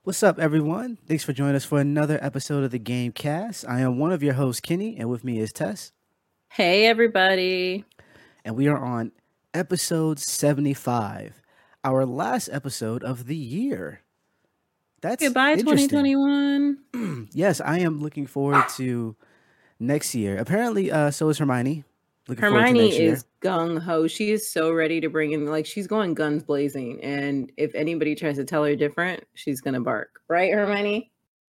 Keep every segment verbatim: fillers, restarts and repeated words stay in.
What's up, everyone? Thanks for joining us for another episode of the Gamecast. I am one of your hosts, Kenny, and with me is Tess, Hey, everybody. and we are on episode seventy-five, our last episode of the year. That's Goodbye, interesting. twenty twenty-one. Yes, I am looking forward to next year. Apparently, uh, so is Hermione. Looking forward to next Hermione year. is gung ho. She is so ready to bring in, like, she's going guns blazing. And if anybody tries to tell her different, she's going to bark. Right, Hermione?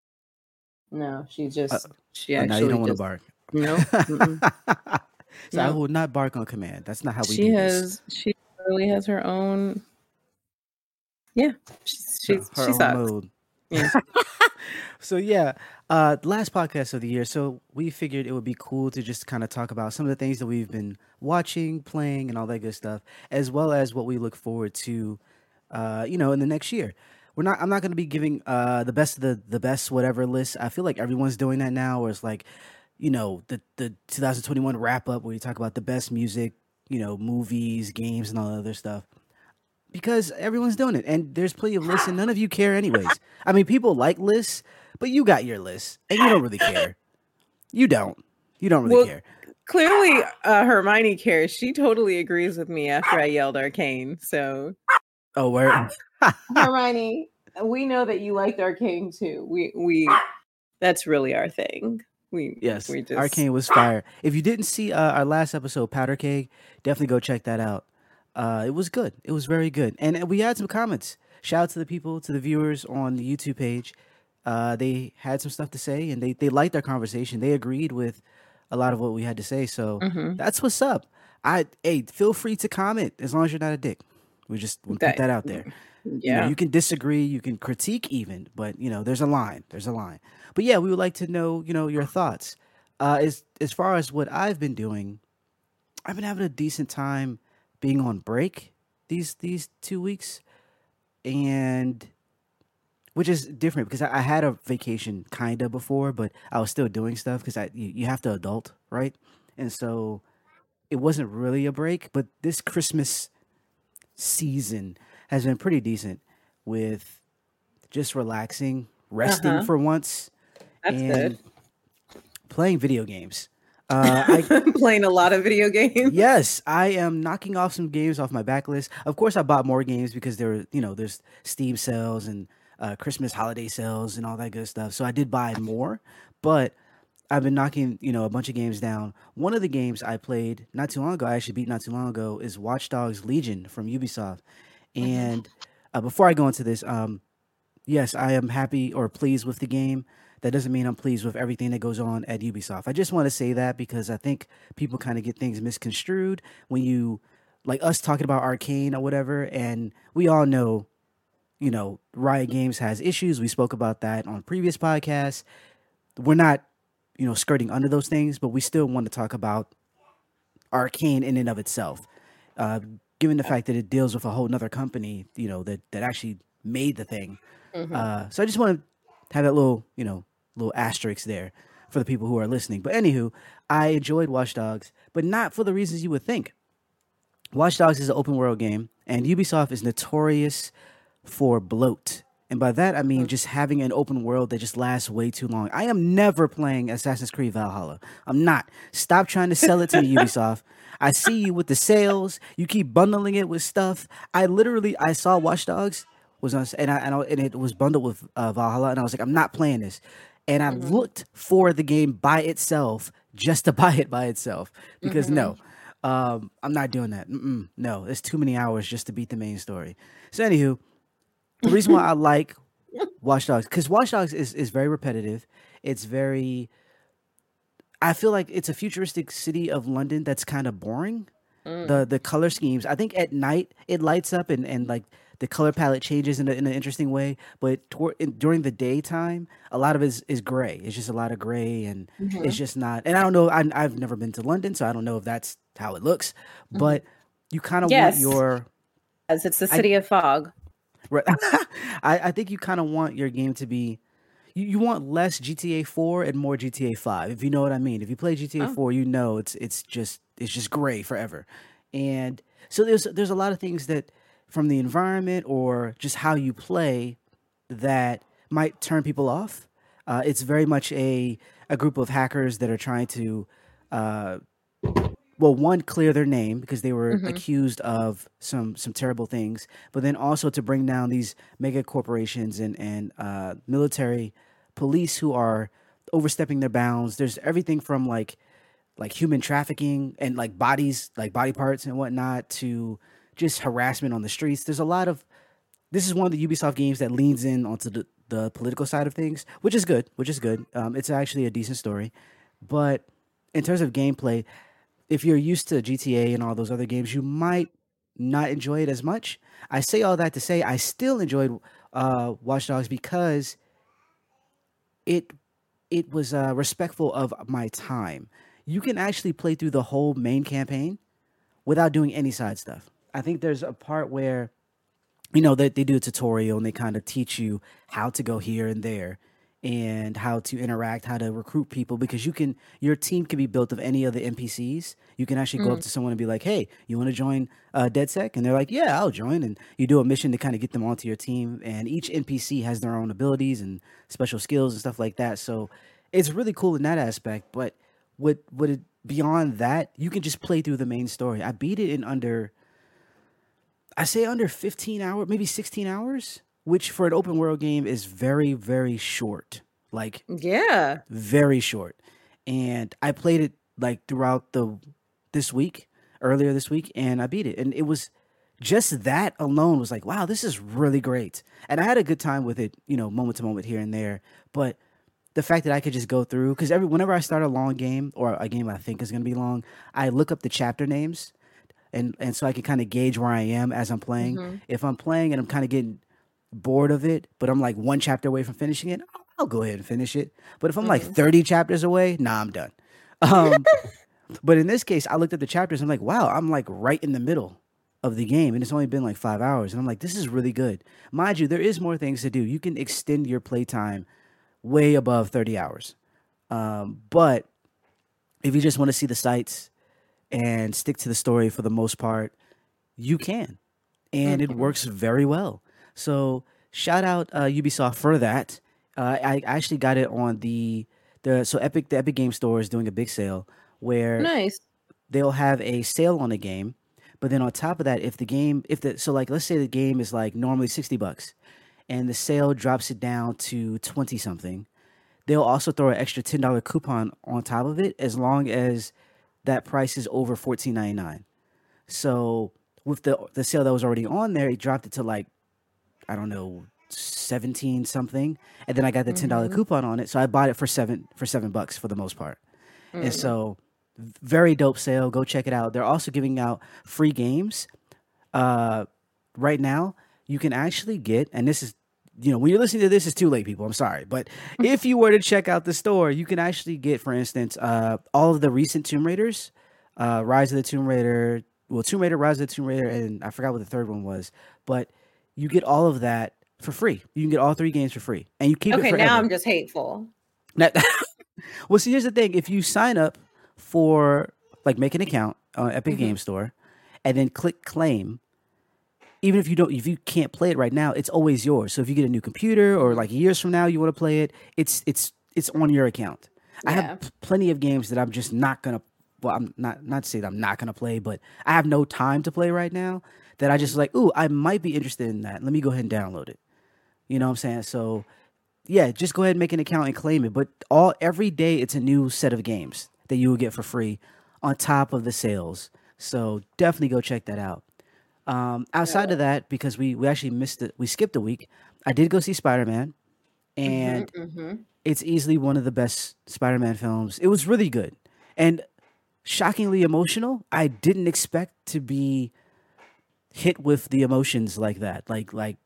No, she Uh, just, she oh, now you actually don't want to just, bark. no. Mm-mm, So I no. will not bark on command. That's not how we She do this. has, she really has her own, yeah, she's, she's Her she own sucks. mode. Yeah. So yeah, uh, last podcast of the year. So we figured it would be cool to just kind of talk about some of the things that we've been watching, playing, and all that good stuff, as well as what we look forward to, uh, you know, in the next year. We're not. I'm not going to be giving uh, the best of the the best whatever list. I feel like everyone's doing that now, where it's like, you know, the the twenty twenty-one wrap up where you talk about the best music, you know, movies, games, and all that other stuff because everyone's doing it and there's plenty of lists and none of you care anyways. I mean, people like lists, but you got your list and you don't really care. You don't. You don't really Well, care. clearly, uh, Hermione cares. She totally agrees with me after I yelled Arcane. So, Oh, where? Hermione, we know that you liked Arcane too. We we that's really our thing. We Yes, we just Arcane was fire. If you didn't see uh, our last episode, Powder Keg, definitely go check that out. Uh, it was good. It was very good, and uh, we had some comments. Shout out to the people, to the viewers on the YouTube page. Uh, they had some stuff to say, and they they liked our conversation. They agreed with a lot of what we had to say. So Mhm. that's what's up. I hey, feel free to comment as long as you're not a dick. We just want to put that that out there. You know, yeah. you can disagree, you can critique even, but you know, there's a line. There's a line. But yeah, we would like to know, you know, your thoughts. Uh, as as far as what I've been doing, I've been having a decent time being on break these these two weeks, and which is different because I, I had a vacation kind of before, but I was still doing stuff because I you, you have to adult, right? And so it wasn't really a break. But this Christmas season has been pretty decent with just relaxing, resting Uh-huh. for once, That's and good. playing video games. Uh, I Playing a lot of video games. Yes, I am knocking off some games off my backlist. Of course, I bought more games because there were, you know, there's Steam sales and uh, Christmas holiday sales and all that good stuff. So I did buy more, but I've been knocking, you know, a bunch of games down. One of the games I played not too long ago, I actually beat not too long ago, is Watch Dogs Legion from Ubisoft. Mhm. And uh, before I go into this, um, yes, I am happy or pleased with the game. That doesn't mean I'm pleased with everything that goes on at Ubisoft. I just want to say that because I think people kind of get things misconstrued when you, like us talking about Arcane or whatever, and we all know, you know, Riot Games has issues. We spoke about that on previous podcasts. We're not, you know, skirting under those things, but we still want to talk about Arcane in and of itself. Uh, Given the fact that it deals with a whole nother company, you know, that, that actually made the thing. Mhm. Uh, so I just want to have that little, you know, little asterisk there for the people who are listening. But anywho, I enjoyed Watch Dogs, but not for the reasons you would think. Watch Dogs is an open world game, and Ubisoft is notorious for bloat. And by that, I mean just having an open world that just lasts way too long. I am never playing Assassin's Creed Valhalla. I'm not. Stop trying to sell it to me, Ubisoft. I see you with the sales. You keep bundling it with stuff. I literally, I saw Watch Dogs was on, and I, and, I, and it was bundled with uh, Valhalla, and I was like, I'm not playing this. And I Mhm. looked for the game by itself just to buy it by itself because Mhm. no, um, I'm not doing that. Mm-mm, no, it's too many hours just to beat the main story. So anywho, the reason why I like Watch Dogs because Watch Dogs is is very repetitive. It's very. I feel like it's a futuristic city of London that's kind of boring. Mm. The the color schemes. I think at night it lights up and, and like the color palette changes in, a, in an interesting way. But toward, in, during the daytime, a lot of it is, is gray. It's just a lot of gray, and it's Mhm. just not. And I don't know. I, I've never been to London, so I don't know if that's how it looks. Mhm. But you kind of want Yes, your. as it's the I city of fog. right, I, I think you kind of want your game to be you, you want less G T A four and more G T A five, if you know what I mean. If you play G T A Oh. four, you know it's it's just it's just gray forever. And so there's there's a lot of things that from the environment or just how you play that might turn people off. Uh, it's very much a a group of hackers that are trying to, uh, well, one, clear their name because they were Mm-hmm. accused of some some terrible things, but then also to bring down these mega corporations and and uh, military police who are overstepping their bounds. There's everything from like like human trafficking and like bodies, like body parts and whatnot, to just harassment on the streets. There's a lot of this is one of the Ubisoft games that leans in onto the, the political side of things, which is good, which is good. Um, it's actually a decent story, but in terms of gameplay, if you're used to G T A and all those other games, you might not enjoy it as much. I say all that to say I still enjoyed uh, Watch Dogs because it it was uh, respectful of my time. You can actually play through the whole main campaign without doing any side stuff. I think there's a part where you know that they do a tutorial and they kind of teach you how to go here and there and how to interact, how to recruit people because you can your team can be built of any of the N P Cs. You can actually go up Mm. to someone and be like, "Hey, you want to join uh, DedSec?" And they're like, "Yeah, I'll join." And you do a mission to kind of get them onto your team. And each N P C has their own abilities and special skills and stuff like that. So it's really cool in that aspect. But what what it beyond that, you can just play through the main story. I beat it in under I say under fifteen hours, maybe sixteen hours, which for an open world game is very, very short. Like, Yeah. very short. And I played it like throughout the this week, earlier this week, and I beat it. And it was just that alone was like, wow, this is really great. And I had a good time with it, you know, moment to moment here and there. But the fact that I could just go through, because every whenever I start a long game or a game I think is going to be long, I look up the chapter names and and so I can kind of gauge where I am as I'm playing. Mm-hmm. If I'm playing and I'm kind of getting bored of it, but I'm like one chapter away from finishing it, I'll, I'll go ahead and finish it. But if I'm like Mm. thirty chapters away, nah, I'm done. Um, but in this case, I looked at the chapters. I'm like, wow, I'm like right in the middle of the game, and it's only been like five hours. And I'm like, this is really good. Mind you, there is more things to do. You can extend your playtime way above thirty hours. Um, but if you just want to see the sights and stick to the story for the most part, you can, and it Mm-hmm. works very well. So shout out uh, Ubisoft for that. Uh, I actually got it on the the so Epic the Epic Game Store is doing a big sale where Nice. they'll have a sale on a game, but then on top of that, if the game if the so like let's say the game is like normally sixty bucks, and the sale drops it down to twenty something, they'll also throw an extra ten dollar coupon on top of it as long as that price is over fourteen ninety nine. So with the the sale that was already on there, it dropped it to like I don't know seventeen something, and then I got the ten dollar Mm-hmm. coupon on it, so I bought it for seven for seven bucks for the most part. And Mm. so very dope sale. Go check it out. They're also giving out free games. Uh, right now, you can actually get, and this is, you know, when you're listening to this, it's too late, people. I'm sorry, but if you were to check out the store, you can actually get, for instance, uh, all of the recent Tomb Raiders, uh, Rise of the Tomb Raider, well, Tomb Raider, Rise of the Tomb Raider, and I forgot what the third one was, but you get all of that for free. You can get all three games for free, and you keep it Okay, now forever. I'm just hateful. Now- well, see, here's the thing: if you sign up for like make an account on Epic Mm-hmm. Game Store, and then click claim, even if you don't, if you can't play it right now, it's always yours. So if you get a new computer or like years from now you want to play it, it's it's it's on your account. I Yeah. have p- plenty of games that I'm just not gonna. Well, I'm not not to say that I'm not gonna play, but I have no time to play right now. That I just like, ooh, I might be interested in that. Let me go ahead and download it. You know what I'm saying? So yeah, just go ahead and make an account and claim it. But all every day it's a new set of games that you will get for free on top of the sales. So definitely go check that out. Um, outside of that, because we, we actually missed it, we skipped a week. I did go see Spider Man, and Mm-hmm. Mm-hmm. it's easily one of the best Spider Man films. It was really good and shockingly emotional. I didn't expect to be hit with the emotions like that. Like like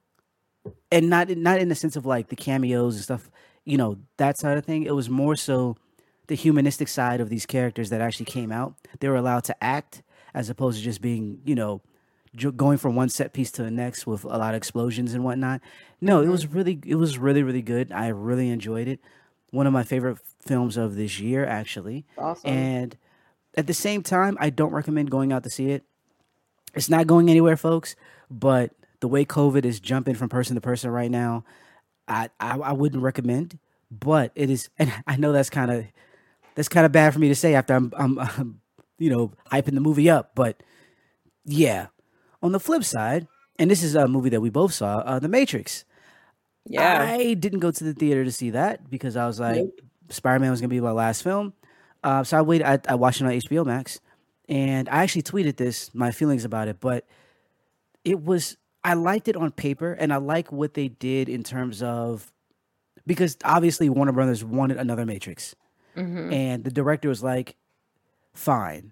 and not not in the sense of like the cameos and stuff, you know, that side of thing. It was more so the humanistic side of these characters that actually came out. They were allowed to act as opposed to just being, you know, jo- going from one set piece to the next with a lot of explosions and whatnot. No, it Mm-hmm. was really, it was really, really good. I really enjoyed it. One of my favorite films of this year, actually. Awesome. And at the same time, I don't recommend going out to see it. It's not going anywhere, folks. But the way COVID is jumping from person to person right now, I I, I wouldn't recommend, but it is, and I know that's kind of that's kind of bad for me to say after I'm, I'm, I'm you know hyping the movie up, but yeah. On the flip side, and this is a movie that we both saw, uh, The Matrix. Yeah. I didn't go to the theater to see that because I was like, Nope. Spider Man was gonna be my last film. Uh, so I waited. I, I watched it on H B O Max, and I actually tweeted this my feelings about it. But it was I liked it on paper, and I like what they did in terms of because obviously Warner Brothers wanted another Matrix, Mm-hmm. and the director was like, "Fine,"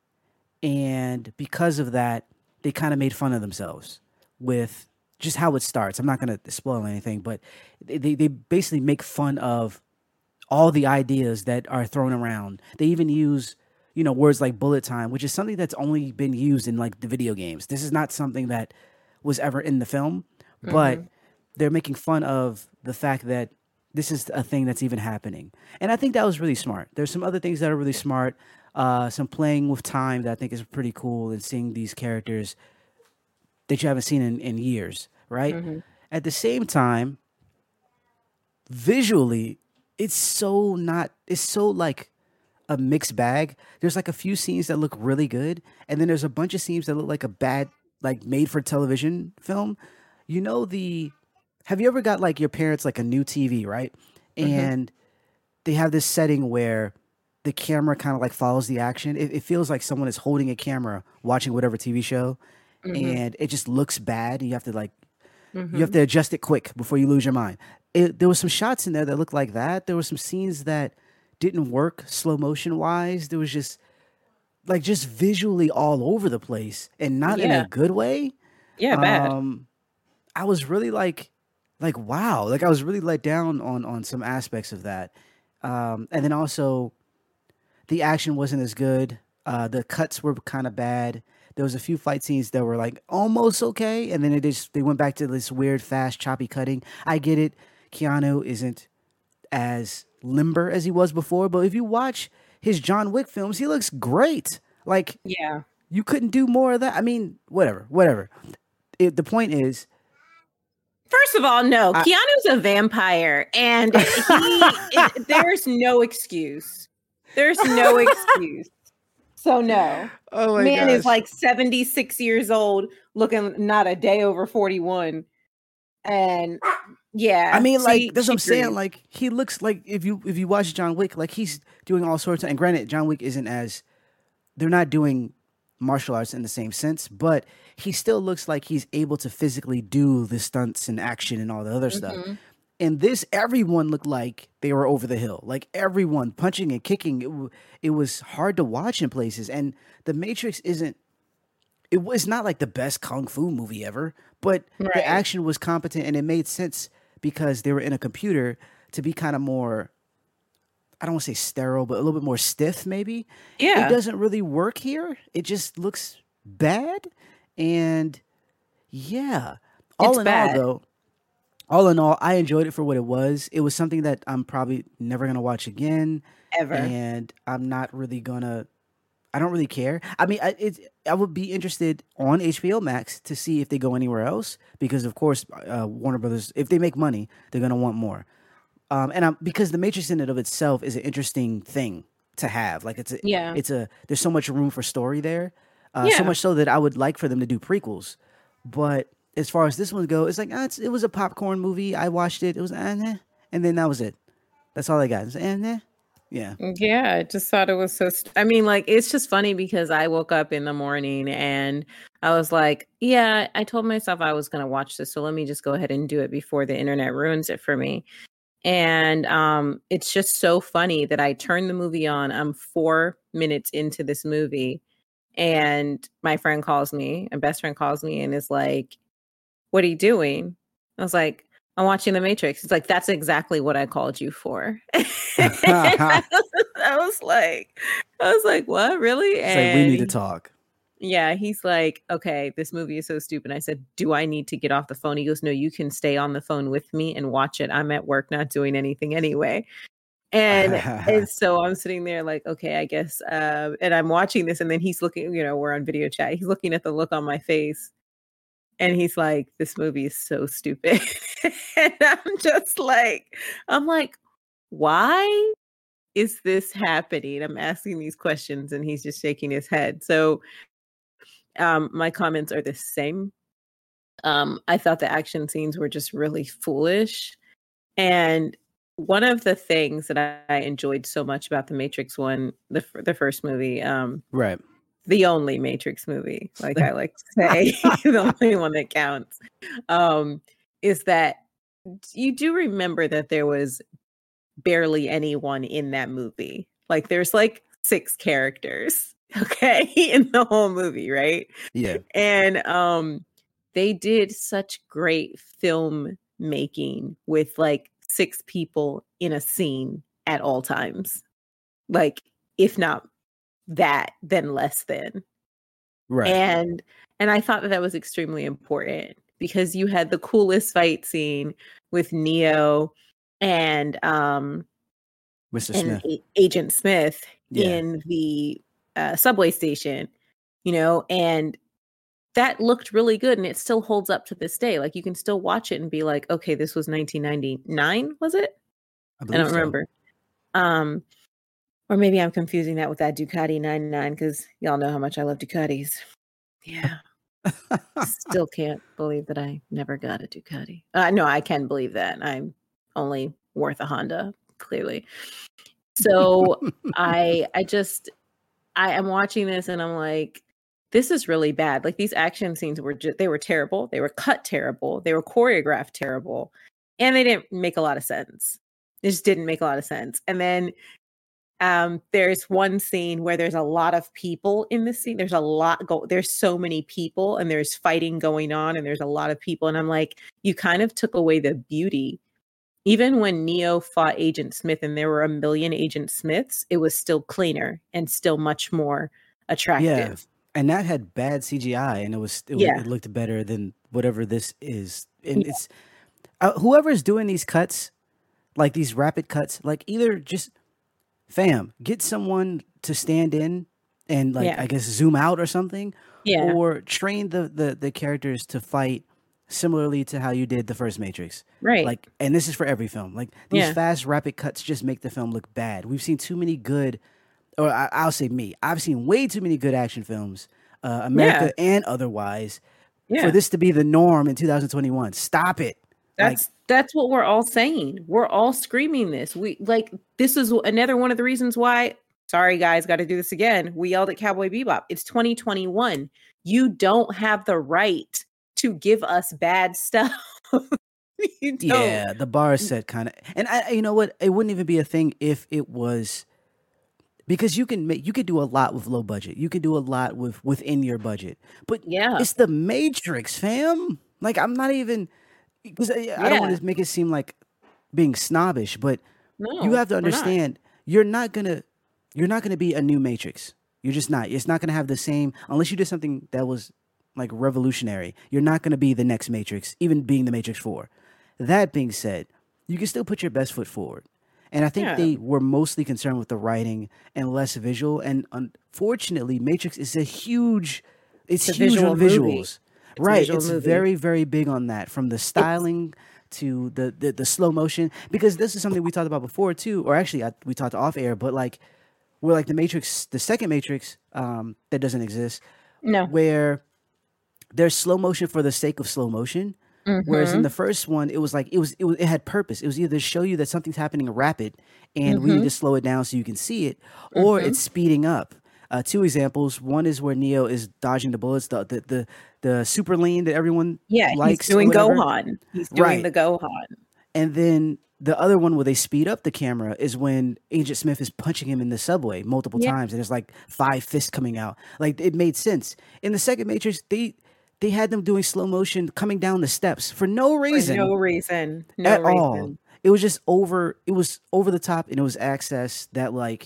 and because of that, they kind of made fun of themselves with just how it starts. I'm not going to spoil anything, but they, they they basically make fun of all the ideas that are thrown around. They even use, you know, words like bullet time, which is something that's only been used in like the video games. This is not something that was ever in the film, but Mm-hmm. they're making fun of the fact that this is a thing that's even happening. And I think that was really smart. There's some other things that are really smart. Uh, some playing with time that I think is pretty cool, and seeing these characters that you haven't seen in, in years, right? Mm-hmm. At the same time, visually, it's so not, it's so like a mixed bag. There's like a few scenes that look really good, and then there's a bunch of scenes that look like a bad, like made for television film. You know, the, have you ever got like your parents like a new T V, right? Mm-hmm. And they have this setting where the camera kind of like follows the action. It, it feels like someone is holding a camera watching whatever T V show, Mm-hmm. and it just looks bad. And you have to like you have Mm-hmm. to adjust it quick before you lose your mind. It, there was some shots in there that looked like that. There were some scenes that didn't work slow motion wise. There was just like just visually all over the place, and not in a Yeah. good way. Yeah. Bad. Um, I was really like like wow, like I was really let down on on some aspects of that. Um, and then also the action wasn't as good. Uh, the cuts were kind of bad. There was a few fight scenes that were like almost okay, and then it just they went back to this weird, fast, choppy cutting. I get it. Keanu isn't as limber as he was before, but if you watch his John Wick films, he looks great. Like Yeah. you couldn't do more of that. I mean, whatever, whatever. It, the point is, First of all, no, I Keanu's a vampire, and he it, there's no excuse. There's no excuse. So no. oh my Man is gosh. like seventy-six years old, looking not a day over forty-one. And I yeah, mean, she like that's what she I'm saying. agrees. Like he looks like if you if you watch John Wick, like he's doing all sorts of. And granted, John Wick isn't as they're not doing martial arts in the same sense, but he still looks like he's able to physically do the stunts and action and all the other stuff. Hmm. And this, everyone looked like they were over the hill. Like everyone punching and kicking. It, w- it was hard to watch in places. And The Matrix isn't. It was not like the best kung fu movie ever, but the Right. action was competent and it made sense because they were in a computer to be kind of more. I don't want to say sterile, but a little bit more stiff, maybe. It Yeah, doesn't really work here. It just looks bad. And yeah, all it's in all, bad. though, all in all, I enjoyed it for what it was. It was something that I'm probably never going to watch again. Ever. And I'm not really going to, I don't really care. I mean, I, it's, I would be interested on H B O Max to see if they go anywhere else because, of course, uh, Warner Brothers, if they make money, they're going to want more. Um, and I'm, because the Matrix in and of itself is an interesting thing to have. Like it's a, Yeah. it's a, there's so much room for story there. Uh, so Yeah. much so that I would like for them to do prequels. But as far as this one go, it's like ah, it's, it was a popcorn movie. I watched it. It was ah, nah, and then that was it. That's all I got. It's, eh, nah. Yeah. Yeah, I just thought it was so. St- I mean, like, it's just funny because I woke up in the morning and I was like, yeah, I told myself I was going to watch this. So let me just go ahead and do it before the internet ruins it for me. And um, it's just so funny that I turned the movie on. I'm four minutes into this movie, and my friend calls me, my best friend calls me, and is like, "What are you doing?" I was like, "I'm watching The Matrix." It's like, "That's exactly what I called you for." I was I was like, I was like, "What, really?" It's like we And need to he- talk. yeah, he's like, "Okay, this movie is so stupid." I said, "Do I need to get off the phone?" He goes, "No, you can stay on the phone with me and watch it. I'm at work, not doing anything anyway." And and so I'm sitting there like, okay, I guess. Uh, and I'm watching this, and then he's looking. You know, we're on video chat. He's looking at the look on my face, and he's like, "This movie is so stupid." And I'm just like, I'm like, why is this happening? I'm asking these questions and he's just shaking his head. So um, my comments are the same. Um, I thought the action scenes were just really foolish. And one of the things that I enjoyed so much about the Matrix one, the the first movie, um, Right. the only Matrix movie, like I like to say, the only one that counts, um, is that you do remember that there was barely anyone in that movie. Like there's like six characters, okay, in the whole movie, right? Yeah. And um they did such great film making with like six people in a scene at all times. Like if not that, then less than. Right. And and I thought that that was extremely important because you had the coolest fight scene with Neo and um Mister and Smith. A- Agent Smith Yeah. in the uh, subway station, you know, and that looked really good and it still holds up to this day. Like you can still watch it and be like, okay, this was nineteen ninety-nine, was it? I I believe don't so. remember. Um, or maybe I'm confusing that with that Ducati ninety-nine because y'all know how much I love Ducatis. Yeah. Still can't believe that I never got a Ducati. Uh, no, I can believe that. I'm only worth a Honda, clearly. So I I just I am watching this and I'm like, this is really bad. Like these action scenes were just, they were terrible. They were cut terrible. They were choreographed terrible. And they didn't make a lot of sense. It just didn't make a lot of sense. And then um there's one scene where there's a lot of people in the scene. There's a lot go there's so many people and there's fighting going on and there's a lot of people. And I'm like, you kind of took away the beauty. Even when Neo fought Agent Smith and there were a million Agent Smiths, it was still cleaner and still much more attractive. Yeah. And that had bad C G I and it was it, Yeah. it looked better than whatever this is. And Yeah. it's uh, whoever's doing these cuts, like these rapid cuts, like either just fam, get someone to stand in and like Yeah. I guess zoom out or something, Yeah. or train the the the characters to fight similarly to how you did the first Matrix. Right. Like, and this is for every film. Like these Yeah. fast rapid cuts just make the film look bad. We've seen too many good, or I, I'll say me, I've seen way too many good action films, uh, America and otherwise, Yeah. for this to be the norm in two thousand twenty-one. Stop it. Like, That's that's what we're all saying. We're all screaming this. We like this is another one of the reasons why. Sorry, guys, got to do this again. We yelled at Cowboy Bebop. It's twenty twenty-one. You don't have the right to give us bad stuff. You don't. yeah, the bar is set kind of, and I, you know what? It wouldn't even be a thing if it was, because you can make, you could do a lot with low budget. You can do a lot with within your budget, but Yeah. it's the Matrix, fam. Like I'm not even, because I, I don't want Yeah. to make it seem like being snobbish, but No, you have to we're not. understand you're not gonna you're not gonna be a new Matrix. You're just not. It's not gonna have the same, unless you did something that was like revolutionary. You're not gonna be the next Matrix, even being the Matrix four. That being said, you can still put your best foot forward. And I think Yeah. they were mostly concerned with the writing and less visual. And unfortunately, Matrix is a huge, it's It's a huge on visual movie. visuals. It's a Right. visual It's movie. very, very big on that, from the styling to the, the the slow motion. Because this is something we talked about before too, or actually I, we talked off air. But like, we're like the Matrix, the second Matrix, um, that doesn't exist, No. where there's slow motion for the sake of slow motion. Whereas in Mhm. the first one, it was like it was, it was it had purpose. It was either to show you that something's happening rapid and we need Mhm. to slow it down so you can see it, or Mhm. it's speeding up. Uh, two examples. One is where Neo is dodging the bullets, the the the, the super lean that everyone Yeah, he's likes or doing whatever. Gohan. He's doing Right. the Gohan. And then the other one where they speed up the camera is when Agent Smith is punching him in the subway multiple Yeah. times, and there's like five fists coming out. Like it made sense. In the second Matrix, they they had them doing slow motion coming down the steps for no For reason no reason. No at reason. all. It was just over. It was over the top, and it was access that like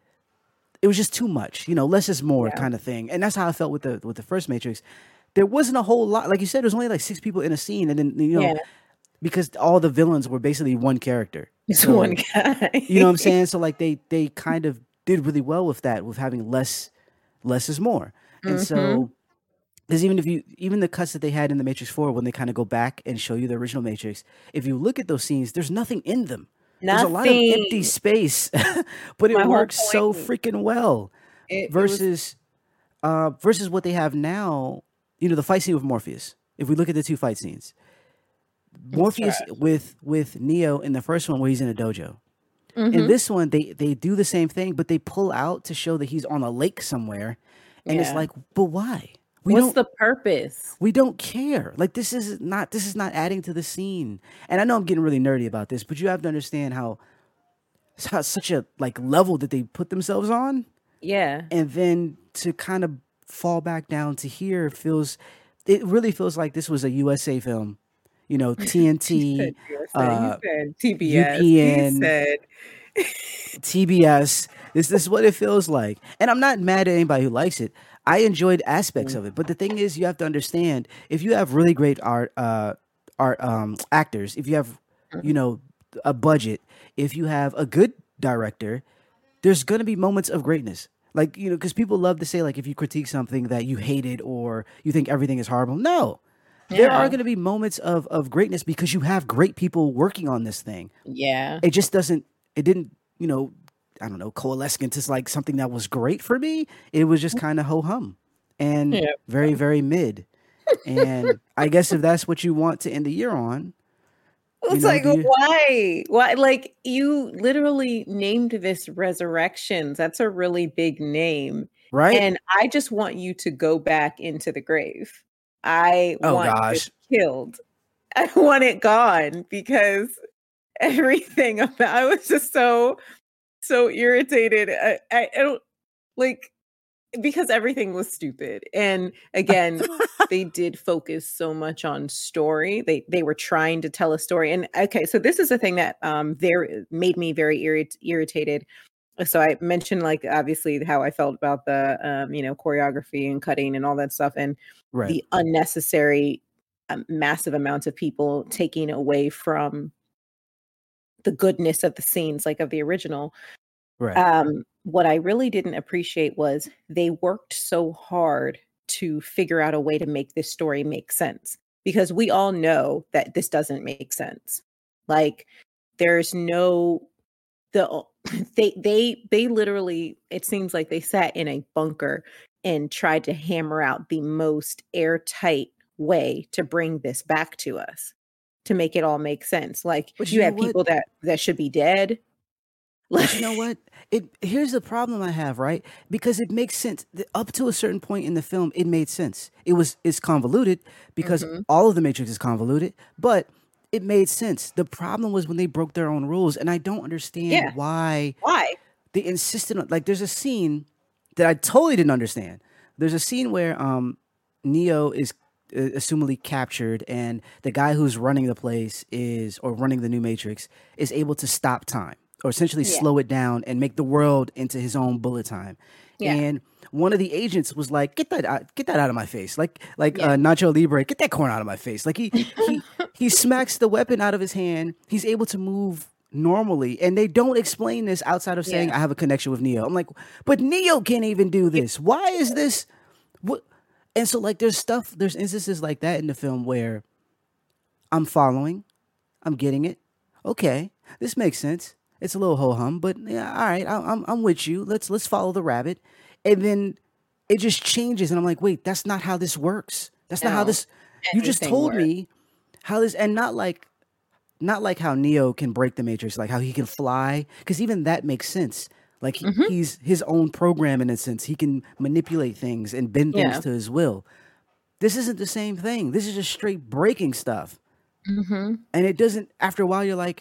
it was just too much. You know, less is more Yeah. kind of thing. And that's how I felt with the with the first Matrix. There wasn't a whole lot, like you said. There was only like six people in a scene, and then you know, Yeah. because all the villains were basically one character. It's So one guy. you know what I'm saying? So like they they kind of did really well with that, with having less less is more. And Mhm. so Because even if you, even the cuts that they had in the Matrix Four, when they kind of go back and show you the original Matrix, if you look at those scenes, there's nothing in them. There's a lot of empty Nothing. space, but it My whole works so point. freaking well. It, it was Versus, uh, versus what they have now. You know, the fight scene with Morpheus. If we look at the two fight scenes, it's Morpheus trash. with with Neo in the first one, where he's in a dojo. In Mm-hmm. this one, they they do the same thing, but they pull out to show that he's on a lake somewhere, and it's Yeah. like, but why? We What's don't the purpose? we don't care. Like this is not this is not adding to the scene. And I know I'm getting really nerdy about this, but you have to understand how, how such a like level that they put themselves on, Yeah. and then to kind of fall back down to here feels it really feels like this was a U S A film. You know, He said T N T, U S A. He uh, said T B S. He U P N, said T B S. This, this is what it feels like. And I'm not mad at anybody who likes it. I enjoyed aspects of it. But the thing is, you have to understand, if you have really great art, uh, art um, actors, if you have, you know, a budget, if you have a good director, there's going to be moments of greatness. Like, you know, because people love to say, like, if you critique something that you hated or you think everything is horrible. No. There are yeah. going to be moments of, of greatness because you have great people working on this thing. Yeah. It just doesn't, it didn't, you know, I don't know, coalesce into like something that was great for me. It was just kind of ho hum and Yeah. very, very mid. And I guess if that's what you want to end the year on, you It's know, like, do you, why? Why? Like, you literally named this Resurrections. That's a really big name. right? And I just want you to go back into the grave. I Oh want gosh. this killed. I want it gone because everything about I was just so so irritated. I, I, I don't like because everything was stupid. And again, they did focus so much on story. They they were trying to tell a story. And okay, so this is a thing that um very made me very irrit- irritated. So I mentioned like obviously how I felt about the um you know choreography and cutting and all that stuff and Right. the unnecessary um, massive amounts of people taking away from the goodness of the scenes like of the original. Right. Um, what I really didn't appreciate was they worked so hard to figure out a way to make this story make sense because we all know that this doesn't make sense. Like there's no the they they they literally it seems like they sat in a bunker and tried to hammer out the most airtight way to bring this back to us to make it all make sense. Like But you you know have what? people that that should be dead. But you know what? It here's the problem I have, right? Because it makes sense. The- Up to a certain point in the film, it made sense. It was it's convoluted because Mhm. all of the Matrix is convoluted, but it made sense. The problem was when they broke their own rules, and I don't understand Yeah. why Why? they insisted on. Like, there's a scene that I totally didn't understand. There's a scene where um Neo is uh, assumably captured, and the guy who's running the place is or running the new Matrix is able to stop time or essentially Yeah. slow it down and make the world into his own bullet time. Yeah. And one of the agents was like, "Get that out, get that out of my face!" Like like Yeah. uh, Nacho Libre, get that corn out of my face! Like he he he smacks the weapon out of his hand. He's able to move normally, and they don't explain this outside of saying, Yeah. "I have a connection with Neo." I'm like, but Neo can't even do this. Why is this? What? And so like, there's stuff, there's instances like that in the film where I'm following, I'm getting it. Okay, this makes sense. It's a little ho hum, but yeah, all right, I, I'm I'm with you. Let's let's follow the rabbit, and then it just changes, and I'm like, wait, that's not how this works. That's not how No. this. You just Anything told works. me how this, and not like not like how Neo can break the Matrix, like how he can fly, because even that makes sense. Like he, Mhm. he's his own program in a sense. He can manipulate things and bend things Yeah. to his will. This isn't the same thing. This is just straight breaking stuff. Mhm. And it doesn't, after a while, you're like,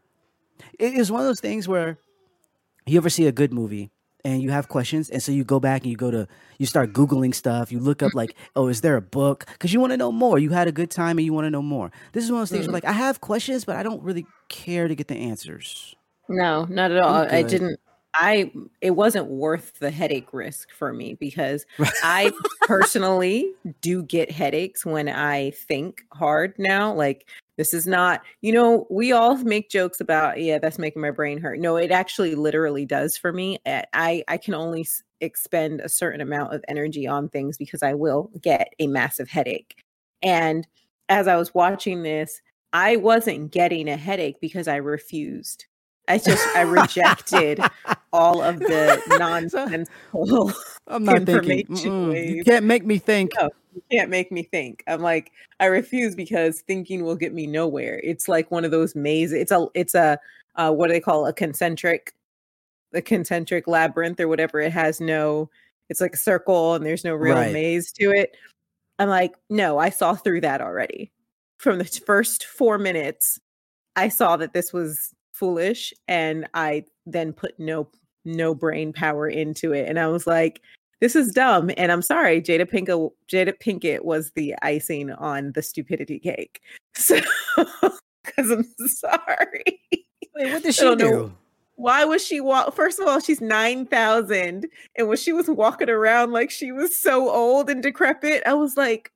it is one of those things where you ever see a good movie and you have questions. And so you go back and you go to, you start Googling stuff. You look up, like, oh, is there a book? Because you want to know more. You had a good time and you want to know more. This is one of those things where, Mm. like, I have questions, but I don't really care to get the answers. No, not at all. I'm I good. didn't I it wasn't worth the headache risk for me because I personally do get headaches when I think hard now. Like this is not, you know, we all make jokes about, yeah, that's making my brain hurt. No, it actually literally does for me. Uh, I I can only s- expend a certain amount of energy on things because I will get a massive headache. And as I was watching this, I wasn't getting a headache because I refused. I just I rejected all of the So nonsensical I'm not thinking. information Mm-mm, you waves. can't make me think. No, you can't make me think. I'm like, I refuse because thinking will get me nowhere. It's like one of those mazes. It's a it's a uh, what do they call a concentric the concentric labyrinth or whatever. It has no. It's like a circle and there's no real Right. maze to it. I'm like, no, I saw through that already. From the first four minutes, I saw that this was foolish, and I then put no no brain power into it, and I was like, "This is dumb." And I'm sorry, Jada Pinkett Jada Pinkett was the icing on the stupidity cake. So, because I'm sorry, Wait, what did I she don't know. do? Why was she walk? First of all, she's nine thousand, and when she was walking around like she was so old and decrepit, I was like,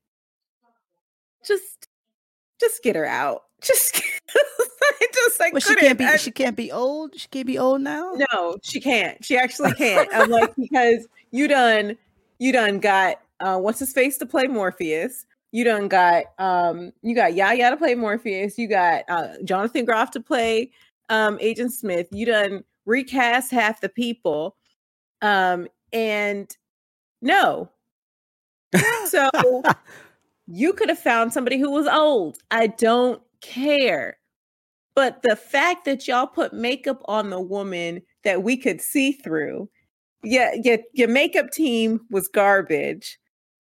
just just get her out. Just, I just I Well, she couldn't. can't be. I, She can't be old. She can't be old now. no, she can't. She actually can't. I'm like, because you done, you done got uh, what's his face to play Morpheus. You done got um, you got Yaya to play Morpheus. You got uh, Jonathan Groff to play um, Agent Smith. You done recast half the people, um, and no. So you could have found somebody who was old. I don't care. But the fact that y'all put makeup on the woman that we could see through, yeah, yeah, your makeup team was garbage.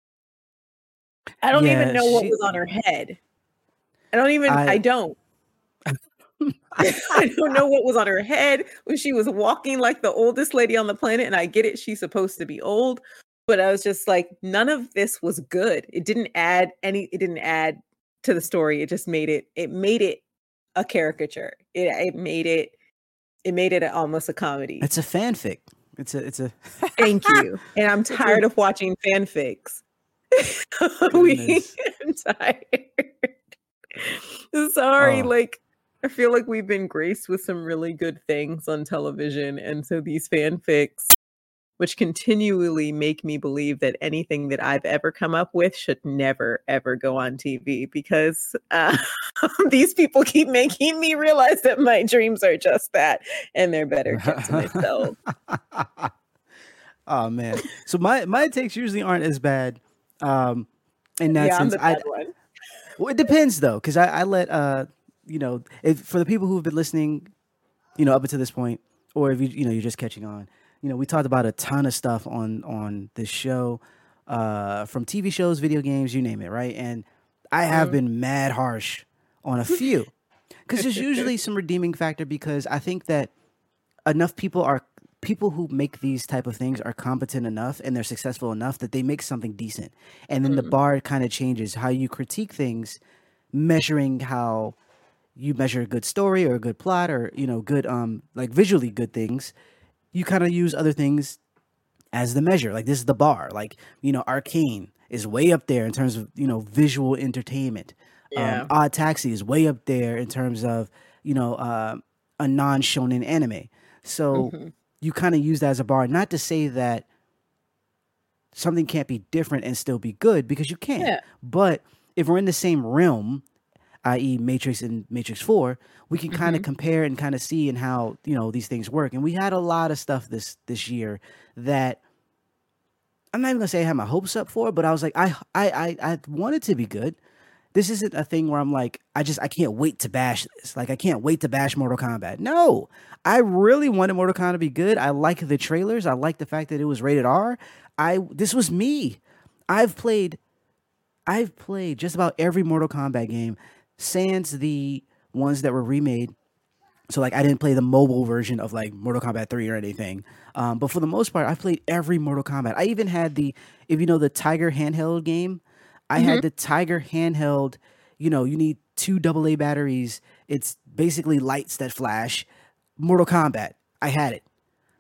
I don't even Yeah, know what she. was on her head. I don't even, I I. don't. I don't know what was on her head when she was walking like the oldest lady on the planet. And I get it, she's supposed to be old, but I was just like, none of this was good. It didn't add any, it didn't add to the story. It just made it, it made it a caricature. It, it made it, it made it a, almost a comedy. It's a fanfic. It's a. It's a. Thank you. And I'm It's tired a. of watching fanfics. we, Goodness. I'm tired. Sorry, Oh, like I feel like we've been graced with some really good things on television, and so these fanfics, which continually make me believe that anything that I've ever come up with should never ever go on T V because uh, these people keep making me realize that my dreams are just that, and they're better kept to myself. oh man. So my my takes usually aren't as bad. Um, in that Yeah, I'm sense, the I. bad one. Well, it depends though, because I, I let uh, you know, if for the people who've been listening, you know, up until this point, or if you you know you're just catching on, you know, we talked about a ton of stuff on on this show, uh, from T V shows, video games, you name it, right? And I have Mm. been mad harsh on a few, because there's usually some redeeming factor because I think that enough people are people who make these type of things are competent enough and they're successful enough that they make something decent, and then the Mm. bar kind of changes how you critique things, measuring how you measure a good story or a good plot or you know good um like visually good things. You kind of use other things as the measure. Like this is the bar. Like you know, Arcane is way up there in terms of you know visual entertainment. Um, Yeah. Odd Taxi is way up there in terms of you know uh, a non shonen anime. So Hmm. you kind of use that as a bar. Not to say that something can't be different and still be good because you can. Yeah. But if we're in the same realm, that is. Matrix and Matrix four, we can kind of Hmm. compare and kind of see and how, you know, these things work. And we had a lot of stuff this this year that I'm not even gonna say I had my hopes up for, but I was like, I I I, I want it to be good. This isn't a thing where I'm like, I just I can't wait to bash this. Like I can't wait to bash Mortal Kombat. No. I really wanted Mortal Kombat to be good. I like the trailers. I like the fact that it was rated R. I this was me. I've played I've played just about every Mortal Kombat game, sans the ones that were remade. So like I didn't play the mobile version of like Mortal Kombat three or anything. Um, but for the most part, I played every Mortal Kombat. I even had the, if you know the Tiger handheld game, I Hmm. had the Tiger handheld. You know, you need two double A batteries. It's basically lights that flash. Mortal Kombat. I had it.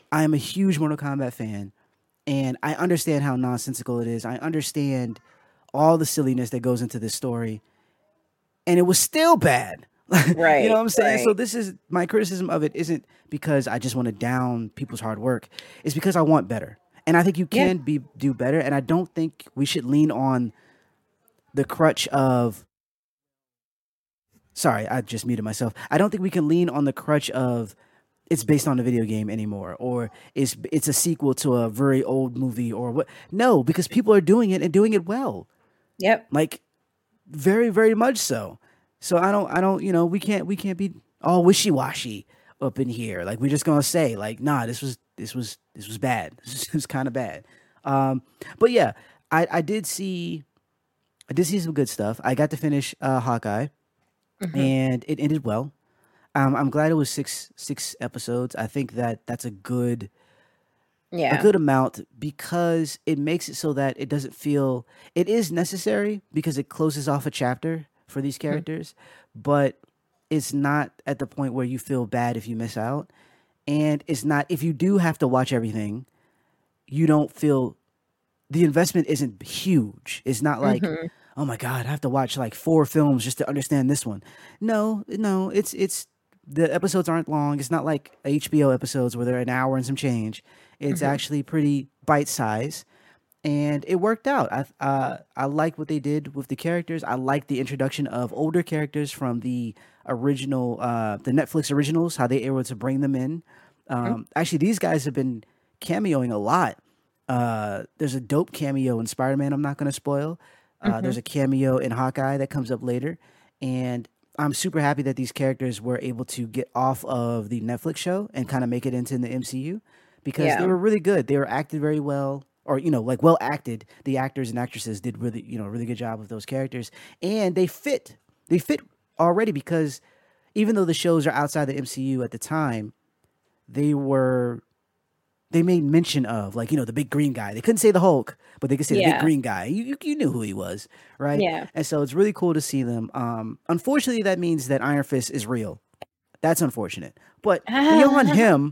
I am a huge Mortal Kombat fan, and I understand how nonsensical it is. I understand all the silliness that goes into this story, and it was still bad. You know Right, what I'm saying? So right. this is my criticism of it isn't because I just want to down people's hard work. It's because I want better. And I think you Yeah. can be do better, and I don't think we should lean on the crutch of sorry, I just muted myself. I don't think we can lean on the crutch of it's based on a video game anymore, or it's it's a sequel to a very old movie, or what. No, because people are doing it and doing it well. Yep. Like very, very much so. So I don't I don't, you know, we can't we can't be all wishy washy up in here. Like we're just gonna say, like, nah, this was this was this was bad. This was kind of bad. Um, but yeah, I, I did see I did see some good stuff. I got to finish uh, Hawkeye, Hmm. and it ended well. Um, I'm glad it was six six episodes. I think that that's a good a Yeah. good amount because it makes it so that it doesn't feel it is necessary because it closes off a chapter for these Mhm. characters, but it's not at the point where you feel bad if you miss out, and it's not if you do have to watch everything, you don't feel the investment isn't huge. It's not like, Mhm. oh my god, I have to watch like four films just to understand this one. No, no, it's it's the episodes aren't long. It's not like H B O episodes where they're an hour and some change. It's Mhm. actually pretty bite size, and it worked out. I uh, I like what they did with the characters. I like the introduction of older characters from the original, uh, the Netflix originals. How they were able to bring them in. Mhm. Um, actually, these guys have been cameoing a lot. Uh, there's a dope cameo in Spider Man. I'm not going to spoil. Uh, there's Mhm. a cameo in Hawkeye that comes up later, and I'm super happy that these characters were able to get off of the Netflix show and kind of make it into the M C U because they Yeah. were really good. They were acted very well, or you know, like well acted. The actors and actresses did really, you know, a really good job with those characters, and they fit. They fit already because even though the shows are outside the M C U at the time, they were they made mention of like you know the big green guy. They couldn't say the Hulk, but they could say the big Yeah. green guy. You you, you knew who he was, right? Yeah. And so it's really cool to see them. Um, unfortunately, that means that Iron Fist is real. That's unfortunate. But beyond him,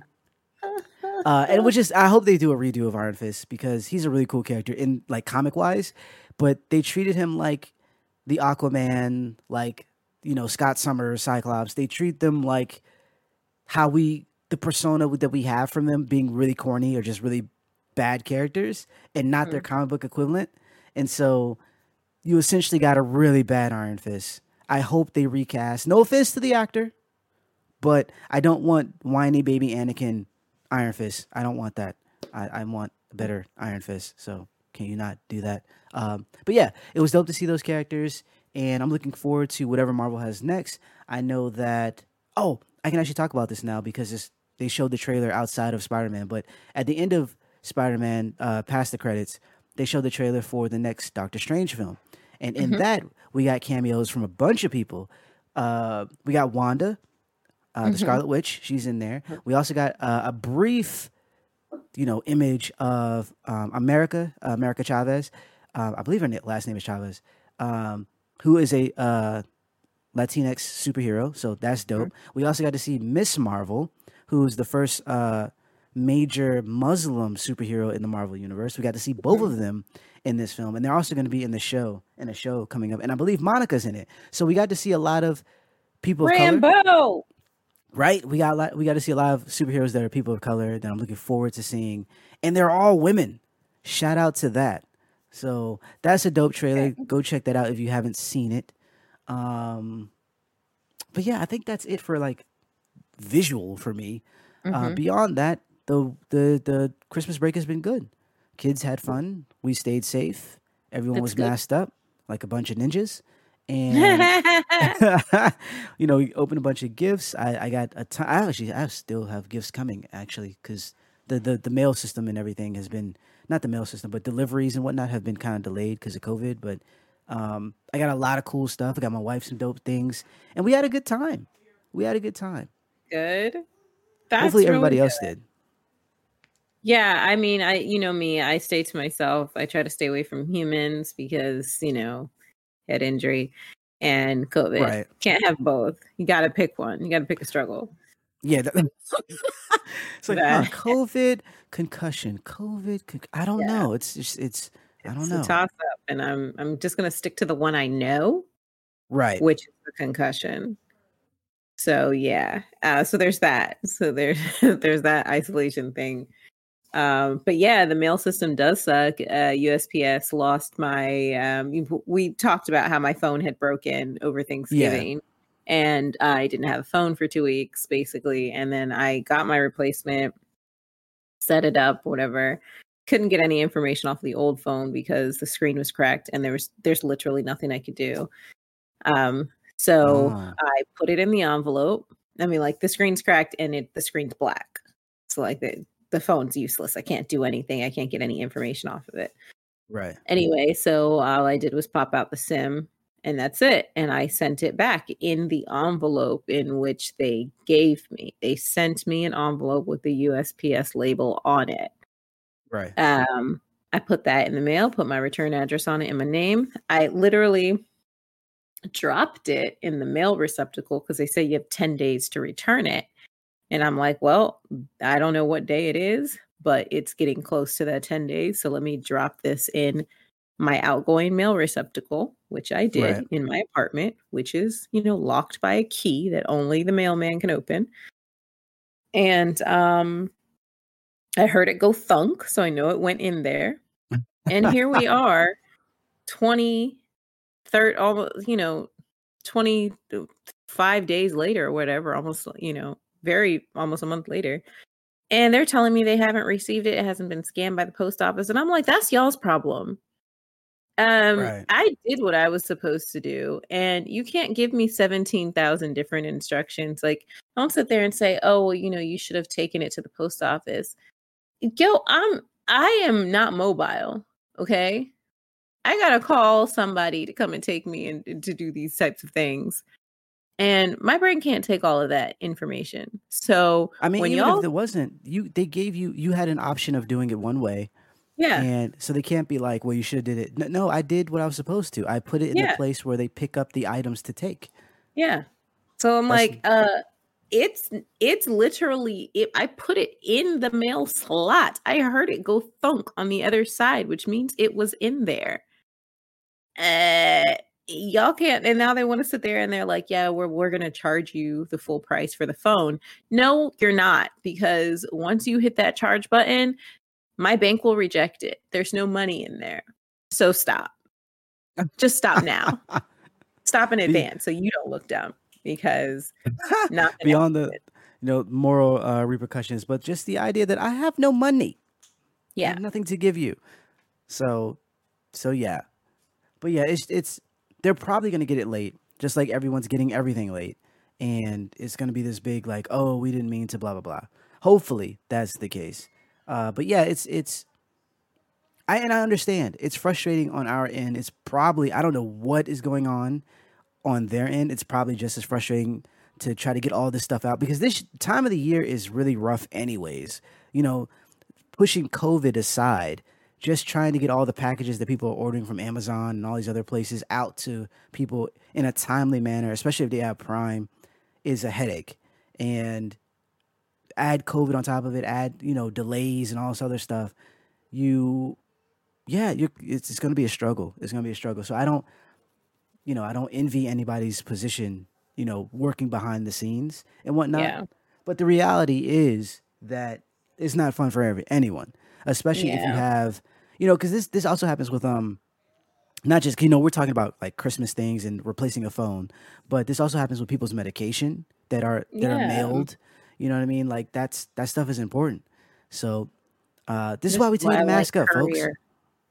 uh, and which is I hope they do a redo of Iron Fist because he's a really cool character in like comic wise. But they treated him like the Aquaman, like you know Scott Summers, Cyclops. They treat them like how we the persona that we have from them being really corny or just really bad characters and not their Mhm. comic book equivalent. And so you essentially got a really bad Iron Fist. I hope they recast. No offense to the actor, but I don't want whiny baby Anakin Iron Fist. I don't want that. I, I want a better Iron Fist. So can you not do that? Um, but yeah, it was dope to see those characters, and I'm looking forward to whatever Marvel has next. I know that. Oh, I can actually talk about this now because it's, they showed the trailer outside of Spider Man, but at the end of Spider Man, uh, past the credits, they showed the trailer for the next Doctor Strange film, and in Mhm. that we got cameos from a bunch of people. Uh, we got Wanda, uh, the Mhm. Scarlet Witch. She's in there. We also got uh, a brief, you know, image of um, America, uh, America Chavez. Uh, I believe her na- last name is Chavez, um, who is a uh, Latinx superhero. So that's Mhm. dope. We also got to see Miss Marvel, who's the first uh, major Muslim superhero in the Marvel universe. We got to see both Mhm. of them in this film, and they're also going to be in the show in a show coming up. And I believe Monica's in it. So we got to see a lot of people of color, Rambo. right? We got a lot, we got to see a lot of superheroes that are people of color that I'm looking forward to seeing, and they're all women. Shout out to that. So that's a dope trailer. Okay. Go check that out if you haven't seen it. Um, but yeah, I think that's it for like visual for me. Uh, Mhm. beyond that, the the the Christmas break has been good. Kids had fun. We stayed safe. Everyone That's was good. masked up like a bunch of ninjas, and you know, we opened a bunch of gifts. I, I got a ton. I actually, I still have gifts coming actually because the, the the mail system and everything has been not the mail system, but deliveries and whatnot have been kind of delayed because of COVID. But um, I got a lot of cool stuff. I got my wife some dope things, and we had a good time. We had a good time. Good. Hopefully, That's really everybody good. else did. Yeah, I mean, I you know me, I stay to myself. I try to stay away from humans because, you know, head injury and COVID. Right. Can't have both. You got to pick one. You got to pick a struggle. Yeah, that, it's like, huh? That COVID, concussion, COVID. Con- I don't yeah, know. It's just it's. I don't it's a know. toss up, and I'm I'm just gonna stick to the one I know, Right. which is the concussion. So yeah, uh, so there's that. So there's there's that isolation thing. Um, but yeah, the mail system does suck. Uh, U S P S lost my. Um, you- we talked about how my phone had broken over Yeah. Thanksgiving, and I didn't have a phone for two weeks basically. And then I got my replacement, set it up, whatever. Couldn't get any information off the old phone because the screen was cracked, and there was there's literally nothing I could do. Um, so Oh. I put it in the envelope. I mean, like the screen's cracked and it the screen's black. So like the the phone's useless. I can't do anything. I can't get any information off of it. Right. Anyway, so all I did was pop out the SIM and that's it. And I sent it back in the envelope in which they gave me. They sent me an envelope with the U S P S label on it. Right. Um, I put that in the mail, put my return address on it and my name. I literally dropped it in the mail receptacle because they say you have ten days to return it. And I'm like, well, I don't know what day it is, but it's getting close to that ten days. So let me drop this in my outgoing mail receptacle, which I did Right. in my apartment, which is, you know, locked by a key that only the mailman can open. And um, I heard it go thunk. So I know it went in there. And here we are, twenty, thirty, almost, you know, twenty-five days later or whatever, almost, you know, very almost a month later. And they're telling me they haven't received it. It hasn't been scanned by the post office. And I'm like, that's y'all's problem. Um, Right. I did what I was supposed to do. And you can't give me seventeen thousand different instructions. Like, don't sit there and say, oh, well, you know, you should have taken it to the post office. Yo, I'm I am not mobile. Okay. I gotta call somebody to come and take me and, and to do these types of things. And my brain can't take all of that information. So I mean, when even if y'all, there wasn't, you they gave you you had an option of doing it one way, yeah, and so they can't be like, well, you should have did it. No, no, I did what I was supposed to. I put it in the yeah, place where they pick up the items to take. yeah. So I'm That's like, uh, it's it's literally it, I put it in the mail slot. I heard it go thunk on the other side, which means it was in there. Uh, y'all can't. And now they want to sit there and they're like, yeah, we're we're gonna charge you the full price for the phone. No, you're not, because once you hit that charge button, my bank will reject it. There's no money in there. So stop. Just stop now. Stop in Be, advance so you don't look dumb, because nothing. beyond the you know moral uh, repercussions, but just the idea that I have no money, I Yeah. have nothing to give you. So, so yeah, but yeah, it's it's they're probably gonna get it late, just like everyone's getting everything late, and it's gonna be this big like, oh, we didn't mean to, blah blah blah. Hopefully that's the case. Uh, but yeah, it's it's I and I understand it's frustrating on our end. It's probably I don't know what is going on on their end. It's probably just as frustrating to try to get all this stuff out because this time of the year is really rough, anyways. You know, pushing COVID aside, just trying to get all the packages that people are ordering from Amazon and all these other places out to people in a timely manner, especially if they have Prime, is a headache. And add COVID on top of it, add you know delays and all this other stuff. You yeah, you it's, it's going to be a struggle. It's going to be a struggle. So I don't, you know, I don't envy anybody's position, you know, working behind the scenes and whatnot. Yeah. But the reality is that it's not fun for every anyone, especially if you Yeah. have, you know, because this this also happens with um not just you know we're talking about like Christmas things and replacing a phone, but this also happens with people's medication that are that are Yeah. mailed. You know what I mean? Like that's that stuff is important. So uh, this is This why we is tell you why to I like mask up, folks. Courier.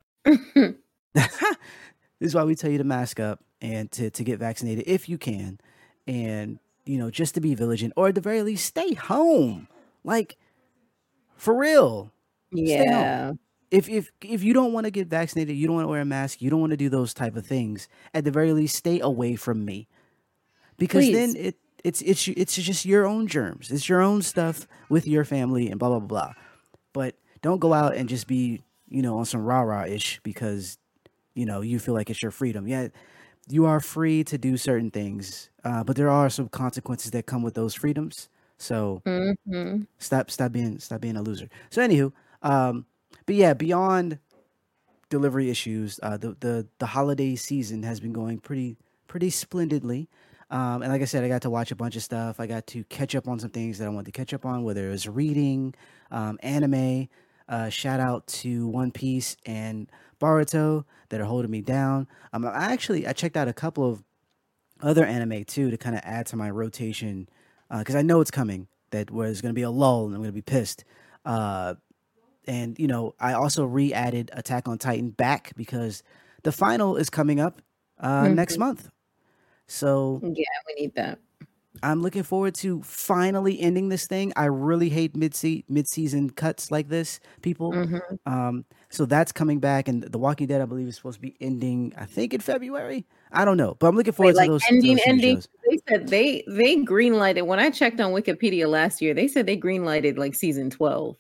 This is why we tell you to mask up and to, to get vaccinated if you can. And, you know, just to be vigilant or at the very least stay home. Like, for real. Stay home. Yeah. If if if you don't want to get vaccinated, you don't want to wear a mask, you don't want to do those type of things, at the very least stay away from me. Because then Please. it it's it's it's just your own germs. It's your own stuff with your family and blah blah blah blah. But don't go out and just be, you know, on some rah-rah ish because you know, you feel like it's your freedom. Yeah, you are free to do certain things, uh, but there are some consequences that come with those freedoms. So Mm-hmm. stop stop being stop being a loser. So anywho, um, but yeah, beyond delivery issues, uh, the the the holiday season has been going pretty pretty splendidly. Um, and like I said, I got to watch a bunch of stuff. I got to catch up on some things that I wanted to catch up on, whether it was reading, um, anime. Uh, shout out to One Piece and Boruto that are holding me down. Um, I actually I checked out a couple of other anime too to kind of add to my rotation because I know it's coming. That where there's going to be a lull and I'm going to be pissed. Uh, and you know, I also re-added Attack on Titan back because the final is coming up uh, next Mm-hmm. month. So Yeah, we need that. I'm looking forward to finally ending this thing. I really hate mid mid season cuts like this, people. Mm-hmm. Um, so that's coming back, and The Walking Dead, I believe, is supposed to be ending. I think in February. I don't know, but I'm looking Wait, forward to like those to ending, those T V ending. shows. They said they they greenlighted. When I checked on Wikipedia last year, they said they greenlighted like season twelve.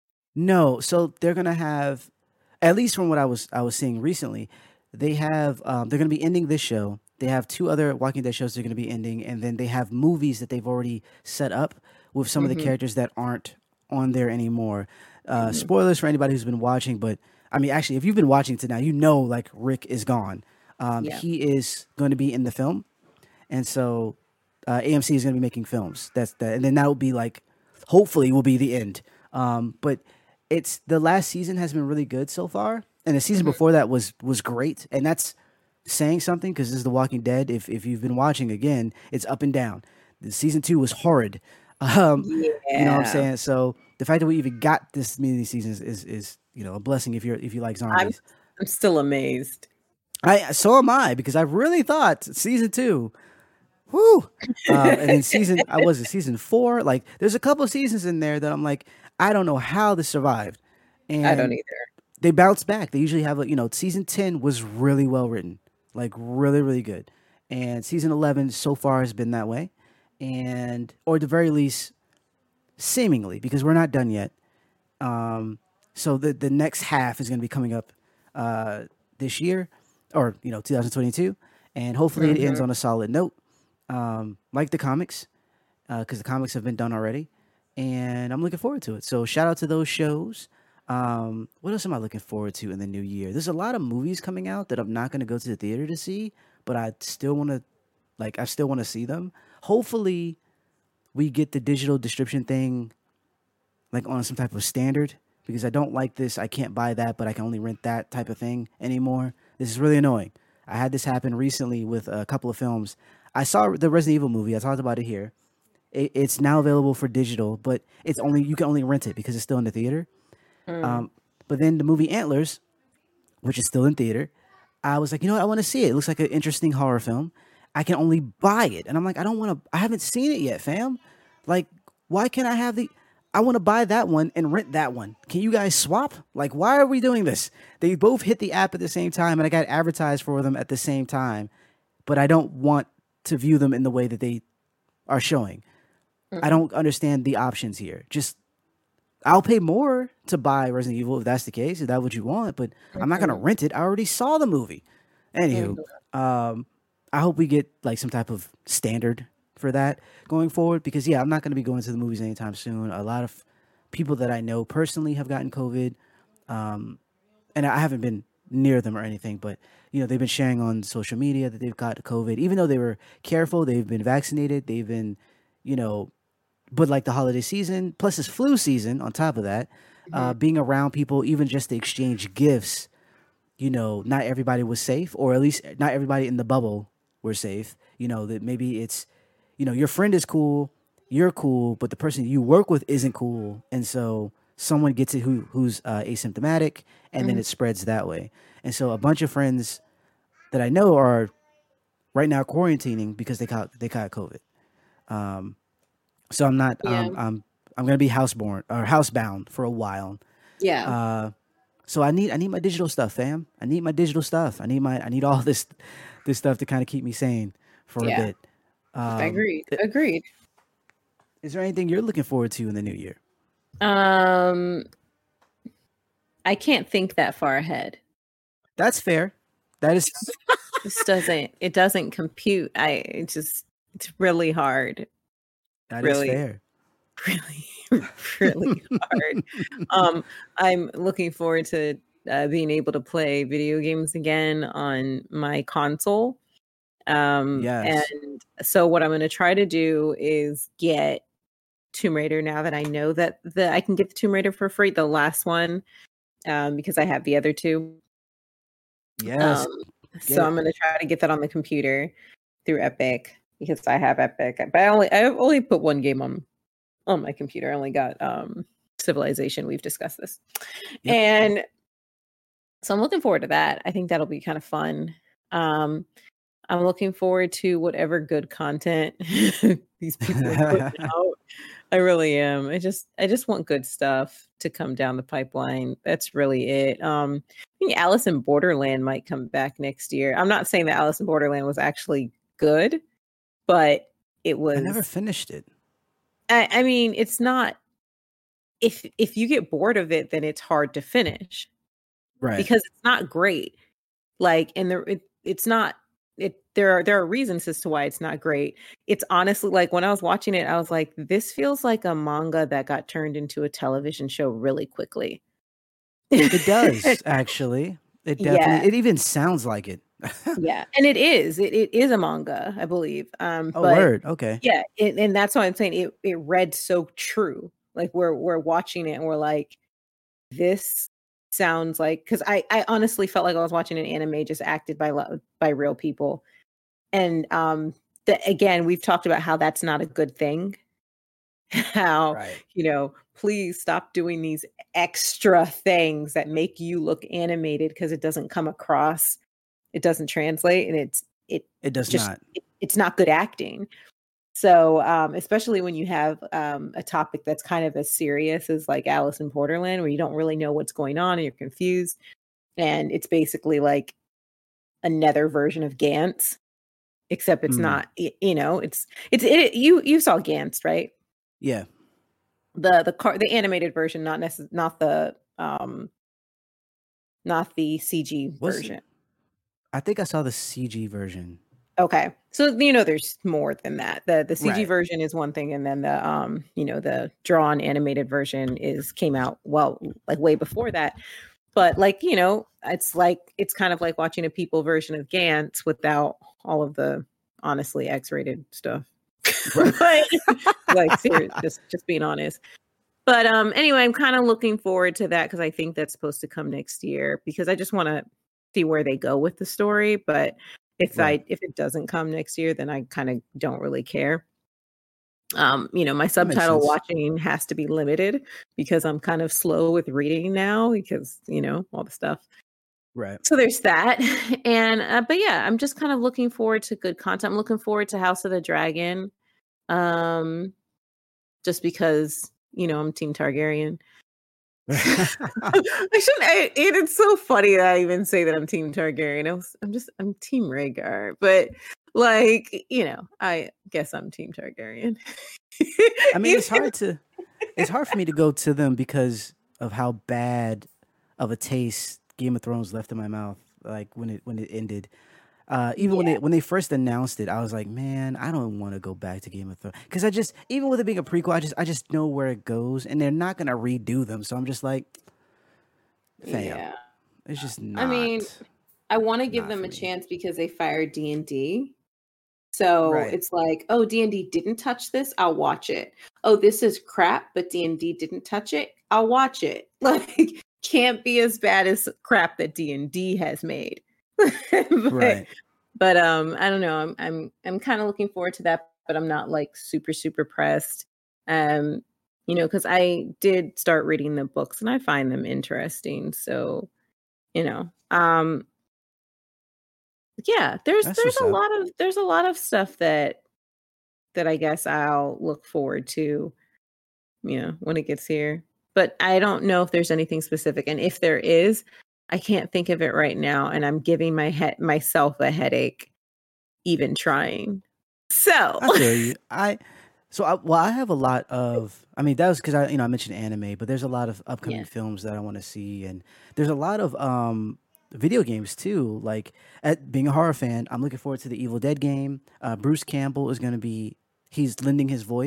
No, so they're gonna have, at least from what I was I was seeing recently, they have um, they're gonna be ending this show. They have two other Walking Dead shows they're gonna be ending, and then they have movies that they've already set up with some of the Mm-hmm. characters that aren't on there anymore. Uh, Mm-hmm. spoilers for anybody who's been watching, but I mean, actually, if you've been watching to now, you know, like Rick is gone. Um, Yeah. he is going to be in the film, and so uh, A M C is going to be making films. That's that, and then that will be like, hopefully, will be the end. Um, but it's the last season has been really good so far, and the season Mm-hmm. before that was was great, and that's saying something because this is The Walking Dead. If if you've been watching again, it's up and down. The season two was horrid. Um, you know what I'm Yeah. saying? So the fact that we even got this many seasons is is you know a blessing if you're if you like I'm zombies. I'm still amazed. I so am I because I really thought season two. Whoo! Um, and then season, I was it season four. Like, there's a couple of seasons in there that I'm like, I don't know how this survived, I don't and either. they bounce back. They usually have a, you know, season ten was really well written, like really, really good, and season eleven so far has been that way, and or at the very least, seemingly because we're not done yet. Um, so the the next half is going to be coming up uh, this year, or you know, twenty twenty-two, and hopefully it ends Mm-hmm. on a solid note, um, like the comics, because the comics have been done already, and I'm looking forward to it. So shout out to those shows. Um, what else am I looking forward to in the new year? There's a lot of movies coming out that I'm not going to go to the theater to see, but I still want to, like, I still want to see them. Hopefully, we get the digital distribution thing like on some type of standard because I don't like this. I can't buy that, but I can only rent that type of thing anymore. This is really annoying. I had this happen recently with a couple of films. I saw the Resident Evil movie. I talked about it here. It, it's now available for digital, but it's only you can only rent it because it's still in the theater. Mm. Um, but then the movie Antlers, which is still in theater, I was like, you know what? I want to see it. It looks like an interesting horror film. I can only buy it, and I'm like, I don't want to. I haven't seen it yet, fam. Like, why can't I have the? I want to buy that one and rent that one. Can you guys swap? Like, why are we doing this? They both hit the app at the same time, and I got advertised for them at the same time, but I don't want to view them in the way that they are showing. I don't understand the options here. Just I'll pay more to buy Resident Evil if that's the case, if that's what you want, but I'm not gonna Mm-hmm. rent it. I already saw the movie. Anywho, um, I hope we get like some type of standard for that going forward because yeah, I'm not gonna be going to the movies anytime soon. A lot of people that I know personally have gotten COVID, um, and I haven't been near them or anything, but you know they've been sharing on social media that they've got COVID, even though they were careful. They've been vaccinated. They've been, you know, but like the holiday season plus this flu season on top of that, Mm-hmm. uh, being around people, even just to exchange gifts, you know, not everybody was safe, or at least not everybody in the bubble were safe. You know, that maybe it's, you know, your friend is cool, you're cool, but the person you work with isn't cool. And so someone gets it who, who's uh, asymptomatic, and then Mm-hmm. it spreads that way. And so a bunch of friends that I know are right now quarantining because they caught, they caught COVID. Um, so I'm not, Yeah. um, I'm, I'm going to be houseborn or housebound for a while. Yeah. Uh, so I need I need my digital stuff, fam. I need my digital stuff. I need my I need all this this stuff to kind of keep me sane for a Yeah. bit. Um, Agreed. i- Agreed. is there anything you're looking forward to in the new year? Um, I can't think that far ahead. That's fair. That is This doesn't. It doesn't compute. I. It just. It's really hard. that is Really. fair. really, really hard. Um, I'm looking forward to uh, being able to play video games again on my console. Um, Yes. and so what I'm going to try to do is get Tomb Raider now that I know that the I can get the Tomb Raider for free, the last one, um, because I have the other two. Yes. Um, Get so it. I'm going to try to get that on the computer through Epic because I have Epic. But I only I only put one game on on my computer. I only got um, Civilization. We've discussed this, Yep. and so I'm looking forward to that. I think that'll be kind of fun. Um, I'm looking forward to whatever good content these people are putting out. I really am. I just I just want good stuff to come down the pipeline. That's really it. Um, I think Alice in Borderland might come back next year. I'm not saying that Alice in Borderland was actually good, but it was. I never finished it. I, I mean, it's not. If if you get bored of it, then it's hard to finish, Right. because it's not great. Like, and there, it, it's not. It there are there are reasons as to why it's not great. It's honestly like when I was watching it, I was like, this feels like a manga that got turned into a television show really quickly. It does, actually. It definitely Yeah. it even sounds like it. Yeah. And it is. It it is a manga, I believe. Um Oh, but word. Okay. yeah, it, and that's why I'm saying it it read so true. Like we're we're watching it and we're like, this sounds like, because I, I honestly felt like I was watching an anime just acted by lo- by real people. And um the, again, we've talked about how that's not a good thing. How, Right. you know, please stop doing these extra things that make you look animated, because it doesn't come across, it doesn't translate, and it's it It does just not. it, it's not good acting. So, um, especially when you have um, a topic that's kind of as serious as like Alice in Borderland, where you don't really know what's going on and you're confused, and it's basically like another version of Gantz, except it's Mm. not. y- You know, it's it's it, you you saw Gantz, right? Yeah. The the car the animated version, not necess- not the um not the C G Was it- version. I think I saw the C G version. Okay. So, you know, there's more than that. The the C G Right. version is one thing, and then the um, you know, the drawn animated version is came out well like way before that. But like, you know, it's like it's kind of like watching a people version of Gantz without all of the honestly X-rated stuff. Right. But, like serious, just just being honest. But um anyway, I'm kind of looking forward to that because I think that's supposed to come next year, because I just want to see where they go with the story. But if Right. I if it doesn't come next year, then I kind of don't really care. Um, you know, my That makes subtitle sense. watching has to be limited because I'm kind of slow with reading now because, you know, all the stuff. Right. So there's that. And uh, but yeah, I'm just kind of looking forward to good content. I'm looking forward to House of the Dragon. Um just because, you know, I'm Team Targaryen. I shouldn't. I, it, it's so funny that I even say that I'm Team Targaryen. I was, I'm just, I'm Team Rhaegar, but like, you know, I guess I'm Team Targaryen. I mean, it's hard to it's hard for me to go to them because of how bad of a taste Game of Thrones left in my mouth. Like when it when it ended, uh, even when Yeah. they when they first announced it, I was like, man, I don't want to go back to Game of Thrones because I just even with it being a prequel, I just I just know where it goes, and they're not gonna redo them. So I'm just like, fam, Yeah. it's just not. I mean, I want to give not them for a me. chance because they fired D and D. So Right. it's like, oh, D and D didn't touch this, I'll watch it. Oh, this is crap, but D and D didn't touch it, I'll watch it. Like, can't be as bad as crap that D and D has made. but, Right. but um, I don't know. I'm I'm I'm kind of looking forward to that, but I'm not like super super pressed. Um, you know, because I did start reading the books and I find them interesting. So, you know, um, yeah, there's That's there's what's a up. lot of there's a lot of stuff that that I guess I'll look forward to, you know, when it gets here. But I don't know if there's anything specific, and if there is, I can't think of it right now, and I'm giving my head myself a headache even trying. So, I feel you. I so I, well, I have a lot of. I mean, that was because I you know I mentioned anime, but there's a lot of upcoming yeah. films that I want to see, and there's a lot of um video games too. Like at being a horror fan, I'm looking forward to the Evil Dead game. Uh, Bruce Campbell is going to be he's lending his voice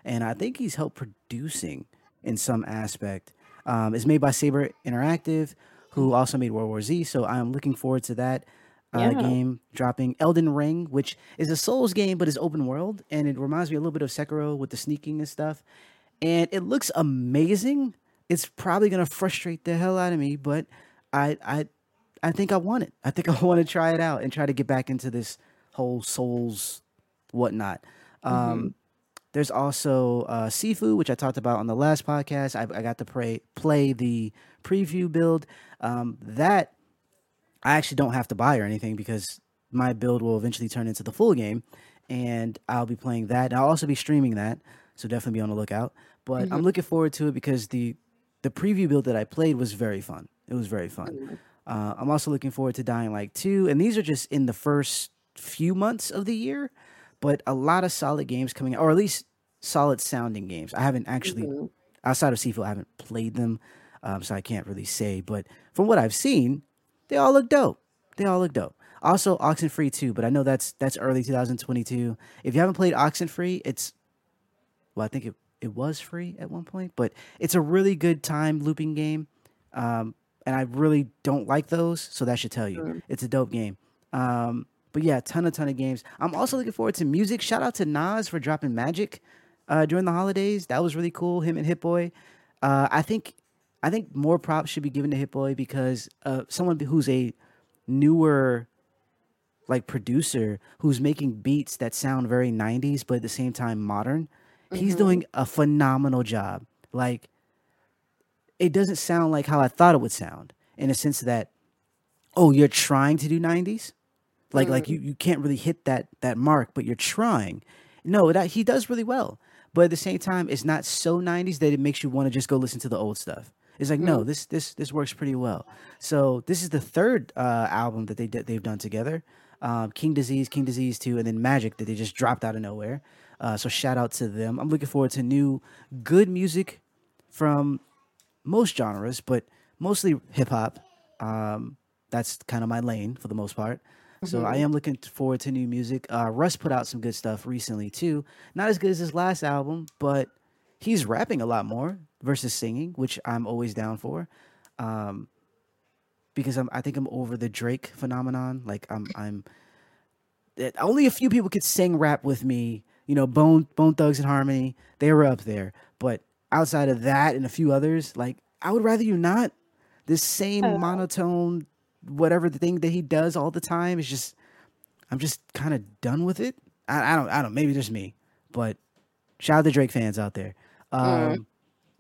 and I think he's helped producing in some aspect. Um, it's made by Saber Interactive, who also made World War Z. So I'm looking forward to that uh, Yeah. game dropping. Elden Ring, which is a Souls game but is open world, and it reminds me a little bit of Sekiro with the sneaking and stuff. And it looks amazing. It's probably gonna frustrate the hell out of me, but I I I think I want it. I think I want to try it out and try to get back into this whole Souls whatnot. Hmm. Um, there's also uh, Sifu, which I talked about on the last podcast. I, I got to play play the preview build. Um, that I actually don't have to buy or anything because my build will eventually turn into the full game, and I'll be playing that. And I'll also be streaming that, so definitely be on the lookout. But I'm Hmm. looking forward to it because the the preview build that I played was very fun. It was very fun. Uh, I'm also looking forward to Dying Light two, and these are just in the first few months of the year, but a lot of solid games coming out, or at least solid sounding games. I haven't actually, Hmm. outside of Seafield, I haven't played them, um, so I can't really say. But from what I've seen, they all look dope. They all look dope. Also, Oxenfree too, but I know that's that's early twenty twenty-two. If you haven't played Oxenfree, it's well, I think it it was free at one point, but it's a really good time looping game. Um, and I really don't like those, so that should tell you it's a dope game. Um, but yeah, ton a ton of games. I'm also looking forward to music. Shout out to Nas for dropping Magic uh, during the holidays. That was really cool. Him and Hit Boy. Uh, I think I think more props should be given to Hit Boy because uh, someone who's a newer like producer who's making beats that sound very nineties but at the same time modern. He's Hmm. doing a phenomenal job. Like it doesn't sound like how I thought it would sound in a sense that oh, you're trying to do nineties? Like like you, you can't really hit that that mark, but you're trying. No, that he does really well. But at the same time, it's not so nineties that it makes you want to just go listen to the old stuff. It's like no, this this this works pretty well. So this is the third uh, album that they did, they've done together. Um, King Disease, King Disease Two, and then Magic that they just dropped out of nowhere. Uh, so shout out to them. I'm looking forward to new good music from most genres, but mostly hip hop. Um, that's kind of my lane for the most part. So I Hmm. am looking t- forward to new music. Uh, Russ put out some good stuff recently too. Not as good as his last album, but he's rapping a lot more versus singing, which I'm always down for. Um, because I'm, I think I'm over the Drake phenomenon. Like I'm, I'm that only a few people could sing rap with me. You know, Bone Bone Thugs and Harmony, they were up there. But outside of that and a few others, like I would rather you not. This same Uh, monotone, whatever the thing that he does all the time is just. I'm just kind of done with it. I, I don't. I don't. Maybe just me, but shout out to Drake fans out there. mm. Um,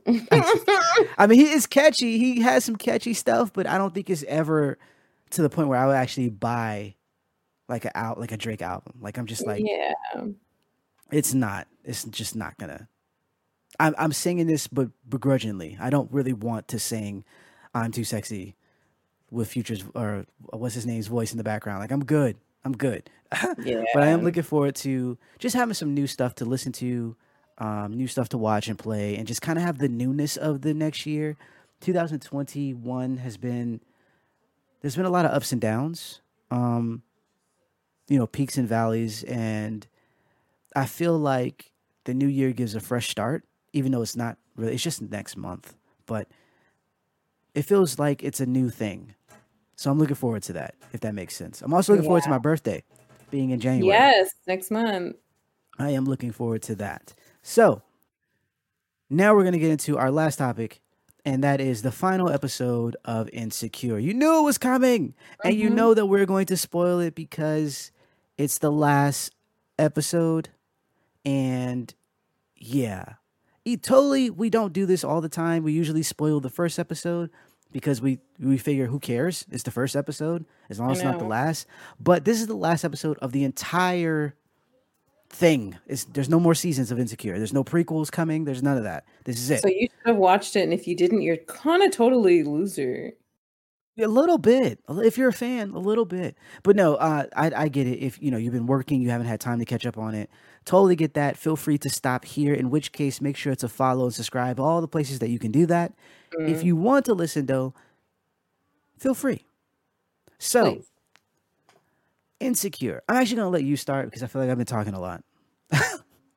I mean, he is catchy. He has some catchy stuff, but I don't think it's ever to the point where I would actually buy like a out like a Drake album. Like I'm just like Yeah. it's not. It's just not gonna. I'm I'm singing this, but begrudgingly. I don't really want to sing "I'm Too Sexy" with Future's or what's his name's voice in the background. Like I'm good. I'm good. But I am Yeah. looking forward to just having some new stuff to listen to, um, new stuff to watch and play, and just kind of have the newness of the next year. twenty twenty-one has been there's been a lot of ups and downs, um, you know, peaks and valleys, and I feel like the new year gives a fresh start, even though it's not really. It's just next month, but it feels like it's a new thing. So I'm looking forward to that, if that makes sense. I'm also looking forward to Yeah. my birthday being in January. Yes. Next month. I am looking forward to that. So now we're going to get into our last topic, and that is the final episode of Insecure. You knew it was coming, and you Hmm. know that we're going to spoil it because it's the last episode. And yeah, it, totally, we don't do this all the time. We usually spoil the first episode because we we figure who cares? It's the first episode as long I as it's not the know. last. But this is the last episode of the entire thing. It's, there's no more seasons of Insecure. There's no prequels coming. There's none of that. This is So it. you should have watched it, and if you didn't, you're kind of totally loser. A little bit, a li- if you're a fan, a little bit. But no, uh, I, I get it. If you know you've been working, you haven't had time to catch up on it. Totally get that. Feel free to stop here. In which case, make sure to follow and subscribe all the places that you can do that. If Mm, you want to listen, though, feel free. So, please. Insecure. I'm actually gonna let you start because I feel like I've been talking a lot.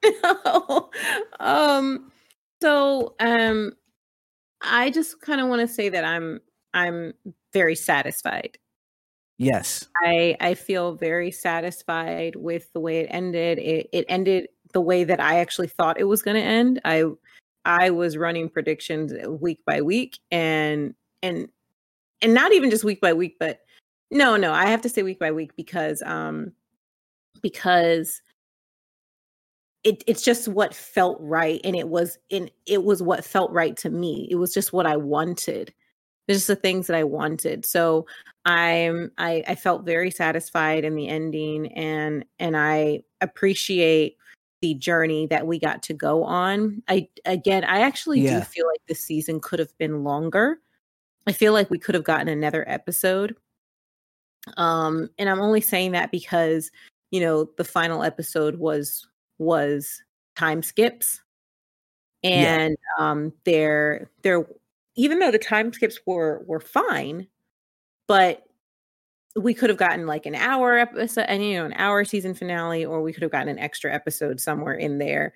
um, so um, I just kind of want to say that I'm I'm very satisfied. Yes. I I feel very satisfied with the way it ended. It it ended the way that I actually thought it was going to end. I I was running predictions week by week, and and and not even just week by week, but no, no, I have to say week by week because um because it it's just what felt right, and it was in it was what felt right to me. It was just what I wanted. It's just the things that I wanted. So I'm I I felt very satisfied in the ending, and and I appreciate the journey that we got to go on. I again, I actually do Yeah. feel like this season could have been longer. I feel like we could have gotten another episode. Um, and I'm only saying that because, you know, the final episode was was time skips. Yeah. And um they're they're even though the time skips were were fine, but we could have gotten like an hour episode and you know, an hour season finale, or we could have gotten an extra episode somewhere in there.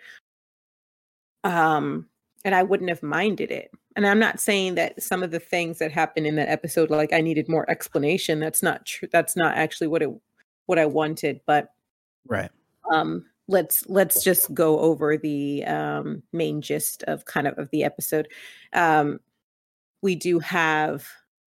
Um, and I wouldn't have minded it. And I'm not saying that some of the things that happened in that episode, like I needed more explanation. That's not true. That's not actually what it what I wanted. But Right. um, let's let's just go over the um, main gist of kind of of the episode. Um, we do have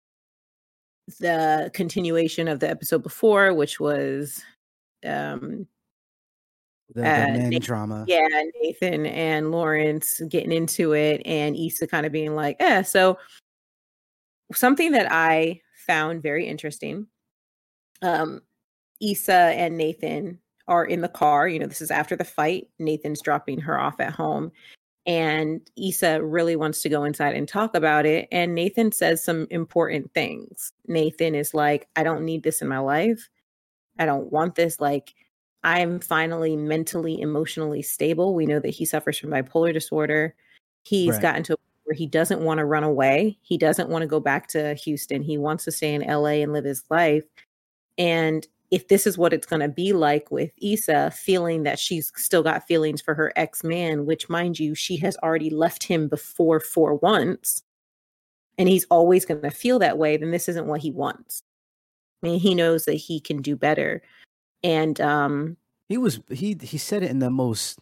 the continuation of the episode before, which was um, The the uh, men Nathan, drama. yeah, Nathan and Lawrence getting into it, and Issa kind of being like, "eh." So something that I found very interesting. Um, Issa and Nathan are in the car. You know, this is after the fight. Nathan's dropping her off at home, and Issa really wants to go inside and talk about it. And Nathan says some important things. Nathan is like, I don't need this in my life. I don't want this. Like, I'm finally mentally, emotionally stable. We know that he suffers from bipolar disorder. He's Right. gotten to a point where he doesn't want to run away. He doesn't want to go back to Houston. He wants to stay in L A and live his life. And if this is what it's going to be like with Issa, feeling that she's still got feelings for her ex-man, which, mind you, she has already left him before for once, and he's always going to feel that way, then this isn't what he wants. I mean, he knows that he can do better. And um, He was he he said it in the most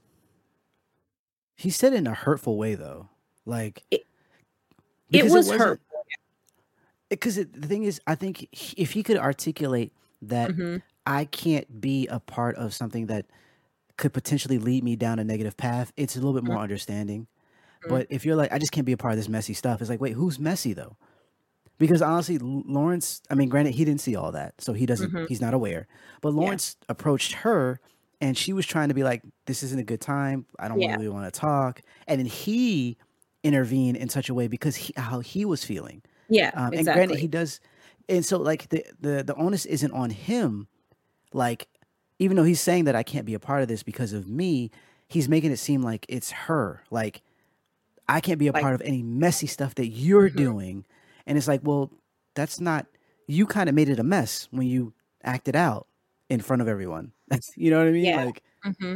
he said it in a hurtful way though. Like it, it because was it wasn't hurtful. because the thing is, I think he- if he could articulate that hmm I can't be a part of something that could potentially lead me down a negative path, it's a little bit more understanding. But if you're like, I just can't be a part of this messy stuff, it's like, wait, who's messy though? Because honestly, L- Lawrence, I mean, granted, he didn't see all that, so he doesn't, hmm he's not aware. But Lawrence approached her, and she was trying to be like, this isn't a good time. I don't Yeah. really want to talk. And then he intervened in such a way because he, how he was feeling. Yeah, Um, and granted, he exactly. does, and so like the the the onus isn't on him. Like, even though he's saying that I can't be a part of this because of me, he's making it seem like it's her. Like, I can't be a Like, part of any messy stuff that you're mhm. doing. And it's like, well, that's not, you kind of made it a mess when you acted out in front of everyone. That's, you know what I mean? Yeah. Like, hmm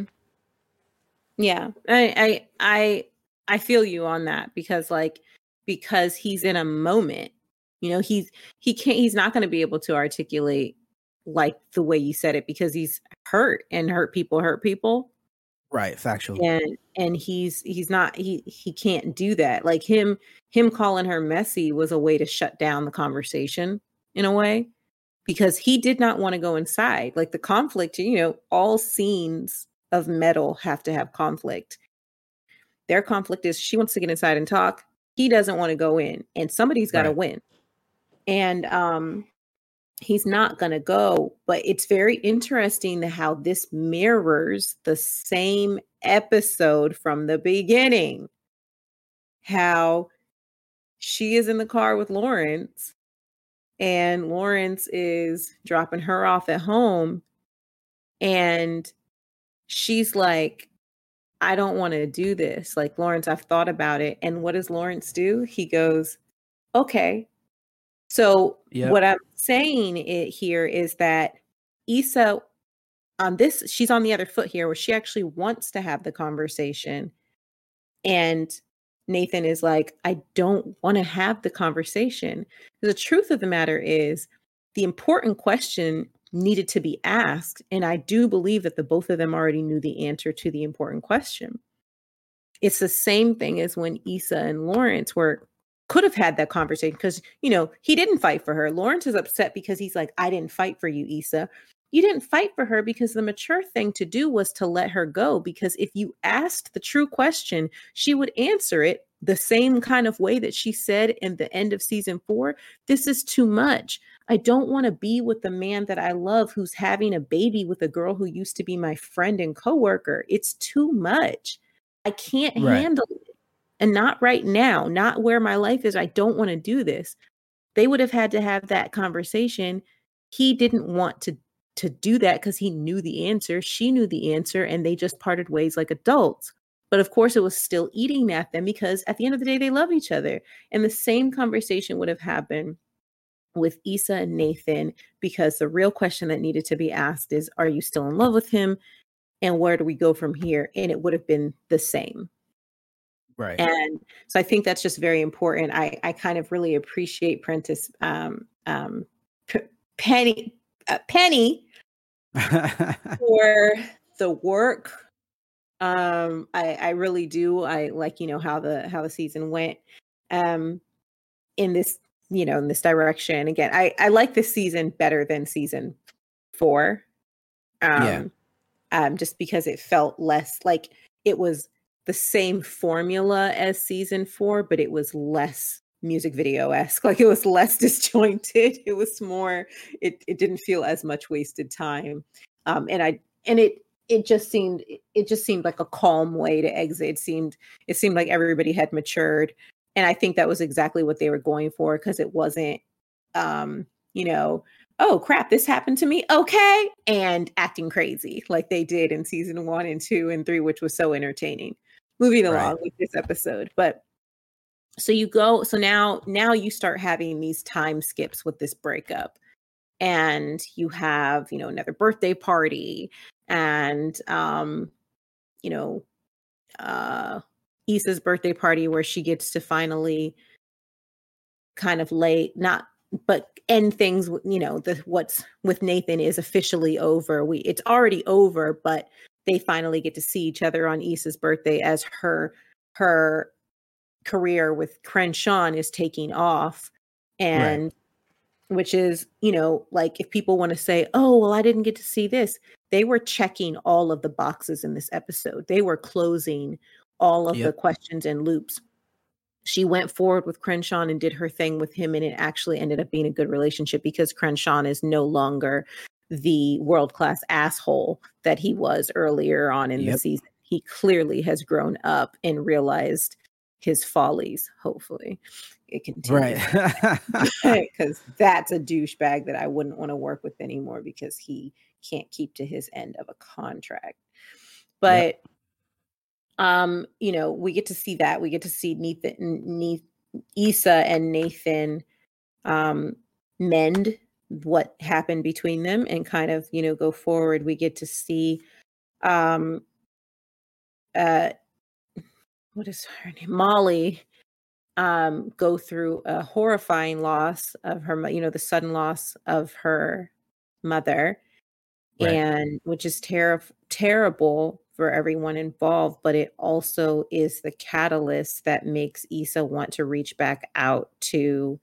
Yeah. I, I, I, I feel you on that because like, because he's in a moment, you know, he's, he can't, he's not going to be able to articulate like the way you said it because he's hurt, and hurt people hurt people. right, factual. And, and he's, he's not, he, he can't do that. Like him, him calling her messy was a way to shut down the conversation in a way, because he did not want to go inside. Like the conflict, you know, all scenes of Metal have to have conflict. Their conflict is she wants to get inside and talk. He doesn't want to go in, and somebody's got to Right. win. And um, he's not going to go. But it's very interesting how this mirrors the same episode from the beginning. How she is in the car with Lawrence, and Lawrence is dropping her off at home, and she's like, I don't want to do this. Like, Lawrence, I've thought about it. And what does Lawrence do? He goes, okay. So Yep. what I'm saying it here is that Issa on this, she's on the other foot here where she actually wants to have the conversation. And Nathan is like, I don't want to have the conversation. The truth of the matter is the important question needed to be asked. And I do believe that the both of them already knew the answer to the important question. It's the same thing as when Issa and Lawrence were could have had that conversation because, you know, he didn't fight for her. Lawrence is upset because he's like, I didn't fight for you, Issa. You didn't fight for her because the mature thing to do was to let her go. Because if you asked the true question, she would answer it the same kind of way that she said in the end of season four. This is too much. I don't want to be with the man that I love who's having a baby with a girl who used to be my friend and coworker. It's too much. I can't Right. handle it. And not right now, not where my life is. I don't want to do this. They would have had to have that conversation. He didn't want to, to do that because he knew the answer. She knew the answer, and they just parted ways like adults. But of course, it was still eating at them because at the end of the day, they love each other. And the same conversation would have happened with Issa and Nathan, because the real question that needed to be asked is, are you still in love with him? And where do we go from here? And it would have been the same. Right. And so I think that's just very important. I, I kind of really appreciate Prentice um, um, P- Penny uh, Penny for the work. Um, I, I really do. I like, you know, how the how the season went um, in this, you know, in this direction. Again, I, I like this season better than season four. Um, yeah. Um, just because it felt less like it was the same formula as season four, but it was less music video-esque. Like it was less disjointed. It was more, it, it didn't feel as much wasted time. Um, and I, and it, it just seemed, it just seemed like a calm way to exit. It seemed, it seemed like everybody had matured. And I think that was exactly what they were going for. Cause it wasn't, um, you know, oh crap, this happened to me. Okay. And acting crazy like they did in season one and two and three, which was so entertaining. Moving along right. with this episode. But so you go, so now, now you start having these time skips with this breakup, and you have, you know, another birthday party, and, um, you know, uh, Issa's birthday party where she gets to finally kind of lay, not, but end things, you know, the what's with Nathan is officially over. We it's already over, but they finally get to see each other on Issa's birthday as her her career with Crenshaw is taking off. And right. Which is, you know, like if people want to say, oh, well, I didn't get to see this. They were checking all of the boxes in this episode. They were closing all of yep. the questions and loops. She went forward with Crenshaw and did her thing with him, and it actually ended up being a good relationship because Crenshaw is no longer the world-class asshole that he was earlier on in yep. the season. He clearly has grown up and realized his follies. Hopefully it continues. Right. Because that's a douchebag that I wouldn't want to work with anymore because he can't keep to his end of a contract. But yep. Um, you know, we get to see that. We get to see Nathan, Nathan, Issa and Nathan um, mend what happened between them and kind of, you know, go forward. We get to see, um, uh, what is her name? Molly um, go through a horrifying loss of her, you know, the sudden loss of her mother, right. and which is ter- terrible for everyone involved, but it also is the catalyst that makes Issa want to reach back out to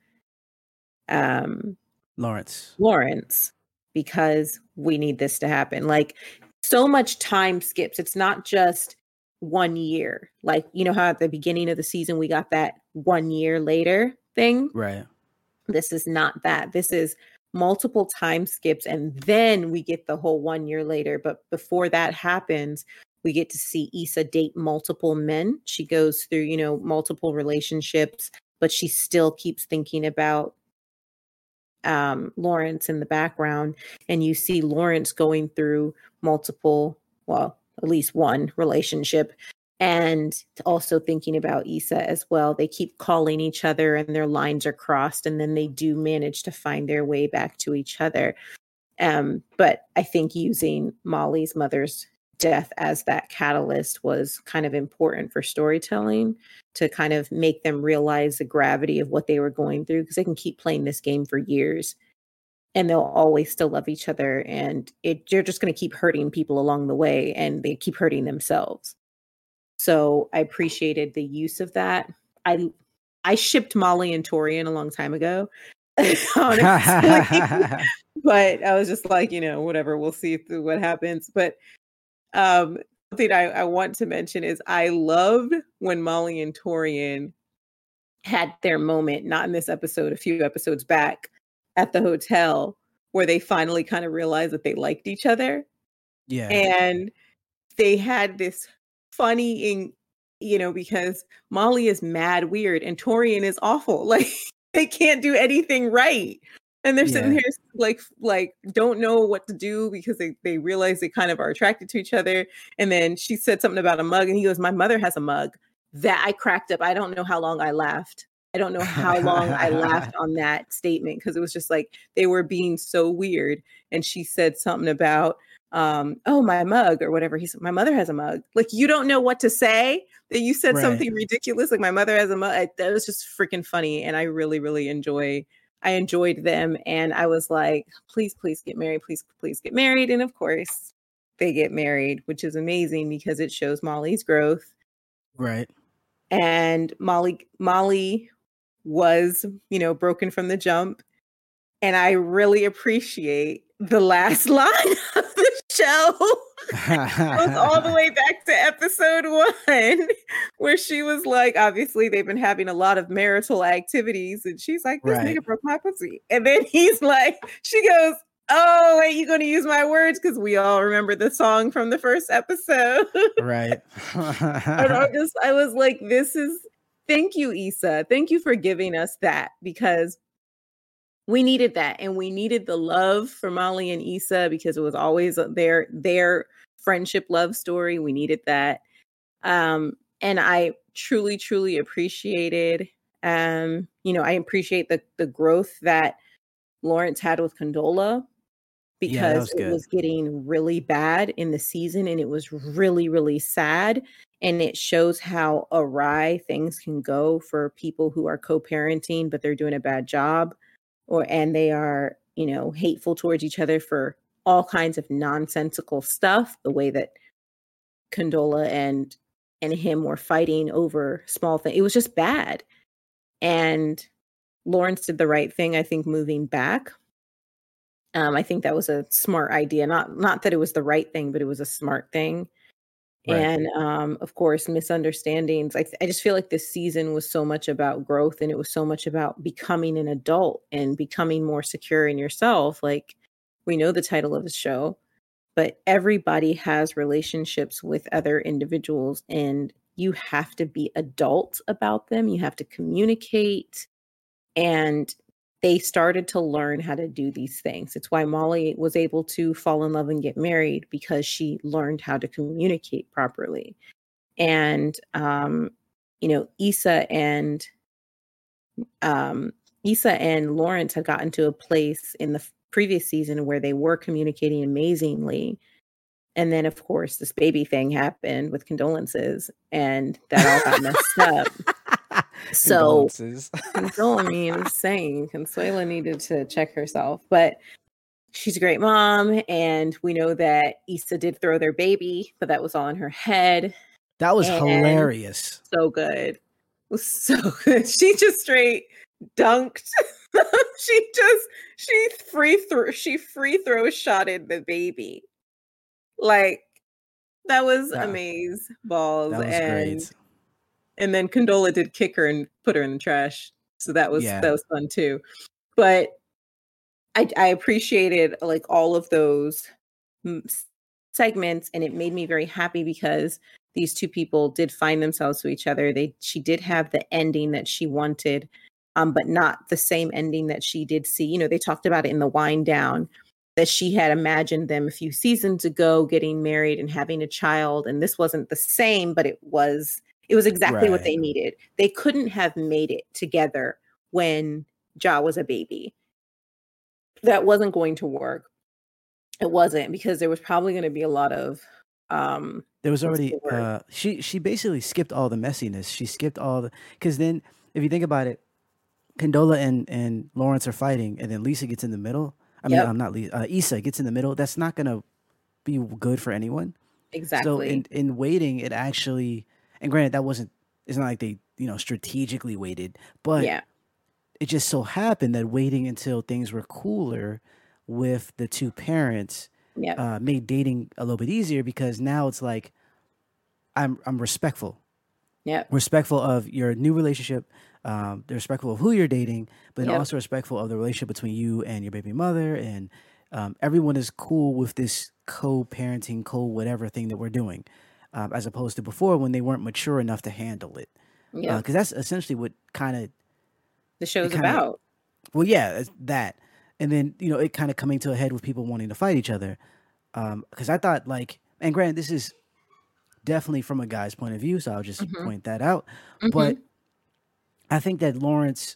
um, Lawrence. Lawrence, because we need this to happen. Like so much time skips. It's not just one year. Like, you know how at the beginning of the season, we got that one year later thing. Right. This is not that. This is multiple time skips, and then we get the whole one year later. But before that happens, we get to see Issa date multiple men. She goes through, you know, multiple relationships, but she still keeps thinking about um, Lawrence in the background. And you see Lawrence going through multiple, well, at least one relationship, and also thinking about Issa as well. They keep calling each other and their lines are crossed, and then they do manage to find their way back to each other. Um, but I think using Molly's mother's death as that catalyst was kind of important for storytelling to kind of make them realize the gravity of what they were going through, because they can keep playing this game for years and they'll always still love each other. And it, you're just going to keep hurting people along the way, and they keep hurting themselves. So I appreciated the use of that. I I shipped Molly and Torian a long time ago, honestly. But I was just like, you know, whatever, we'll see what happens. But um, something I, I want to mention is I loved when Molly and Torian had their moment, not in this episode, a few episodes back at the hotel, where they finally kind of realized that they liked each other. Yeah. And they had this funny, in, you know, because Molly is mad weird and Torian is awful. Like, they can't do anything right. And they're sitting Yeah. here like, like don't know what to do because they, they realize they kind of are attracted to each other. And then she said something about a mug and he goes, my mother has a mug. That I cracked up. I don't know how long I laughed. I don't know how long I laughed on that statement, because it was just like they were being so weird. And she said something about, um, oh, my mug or whatever. He said, my mother has a mug. Like, you don't know what to say. That you said Right. something ridiculous. Like, my mother has a mug. I, that was just freaking funny. And I really, really enjoy I enjoyed them. And I was like, please, please get married. Please, please get married. And of course, they get married, which is amazing because it shows Molly's growth. Right. And Molly, Molly was, you know, broken from the jump. And I really appreciate the last line of the show. It goes all the way back to episode one, where she was like, obviously they've been having a lot of marital activities, and she's like, this Right. nigga broke my pussy. And then he's like, she goes, oh, wait, you gonna use my words? Because we all remember the song from the first episode. Right. And I just, I was like, this is, thank you, Issa. Thank you for giving us that, because we needed that. And we needed the love for Molly and Issa, because it was always their, their friendship love story. We needed that. Um, and I truly, truly appreciated, um, you know, I appreciate the, the growth that Lawrence had with Condola, because Yeah, that was it good. was getting really bad in the season, and it was really, really sad. And it shows how awry things can go for people who are co-parenting, but they're doing a bad job, or, and they are, you know, hateful towards each other for all kinds of nonsensical stuff. The way that Condola and, and him were fighting over small things. It was just bad. And Lawrence did the right thing, I think, moving back. Um, I think that was a smart idea. Not not that it was the right thing, but it was a smart thing. Right. And um, of course, misunderstandings. I, th- I just feel like this season was so much about growth, and it was so much about becoming an adult and becoming more secure in yourself. Like, we know the title of the show, but everybody has relationships with other individuals, and you have to be adult about them. You have to communicate. And they started to learn how to do these things. It's why Molly was able to fall in love and get married, because she learned how to communicate properly. And, um, you know, Issa and um, Issa and Lawrence had gotten to a place in the f- previous season where they were communicating amazingly. And then, of course, this baby thing happened with condolences, and that all got messed up. So, Console, I mean, I'm saying Consuela needed to check herself, but she's a great mom. And we know that Issa did throw their baby, but that was all in her head. That was And hilarious. So good. It was so good. She just straight dunked. she just, she free throw, she free throw shotted the baby. Like, that was Yeah. amaze balls. That was and great. And then Condola did kick her and put her in the trash. So that was Yeah. that was fun too. But I, I appreciated like all of those mm, segments, and it made me very happy because these two people did find themselves to each other. They she did have the ending that she wanted, um, but not the same ending that she did see. You know, they talked about it in the wind down, that she had imagined them a few seasons ago getting married and having a child, and this wasn't the same, but it was. It was exactly what Right. they needed. They couldn't have made it together when Ja was a baby. That wasn't going to work. It wasn't, because there was probably going to be a lot of um There was what's already the word? uh she she basically skipped all the messiness. She skipped all the because then if you think about it, Condola and and Lawrence are fighting, and then Lisa gets in the middle. I mean, Yep, I'm not Lisa. Uh, Issa gets in the middle. That's not gonna be good for anyone. So in exactly. in waiting, it actually, and granted, that wasn't. It's not like they you know strategically waited, but Yeah. it just so happened that waiting until things were cooler with the two parents Yep. uh, made dating a little bit easier because now it's like I'm I'm respectful, Yep. respectful of your new relationship. Um, they're respectful of who you're dating, but then Yep. also respectful of the relationship between you and your baby mother, and um, everyone is cool with this co-parenting, co-whatever thing that we're doing, um, as opposed to before when they weren't mature enough to handle it. Yep. Because that's essentially what kind of The it show's kind of about. well, yeah, it's that, and then you know it kind of coming to a head with people wanting to fight each other. Because I thought like, and granted, this is definitely from a guy's point of view, so I'll just Mhm. point that out. But Mhm. I think that Lawrence,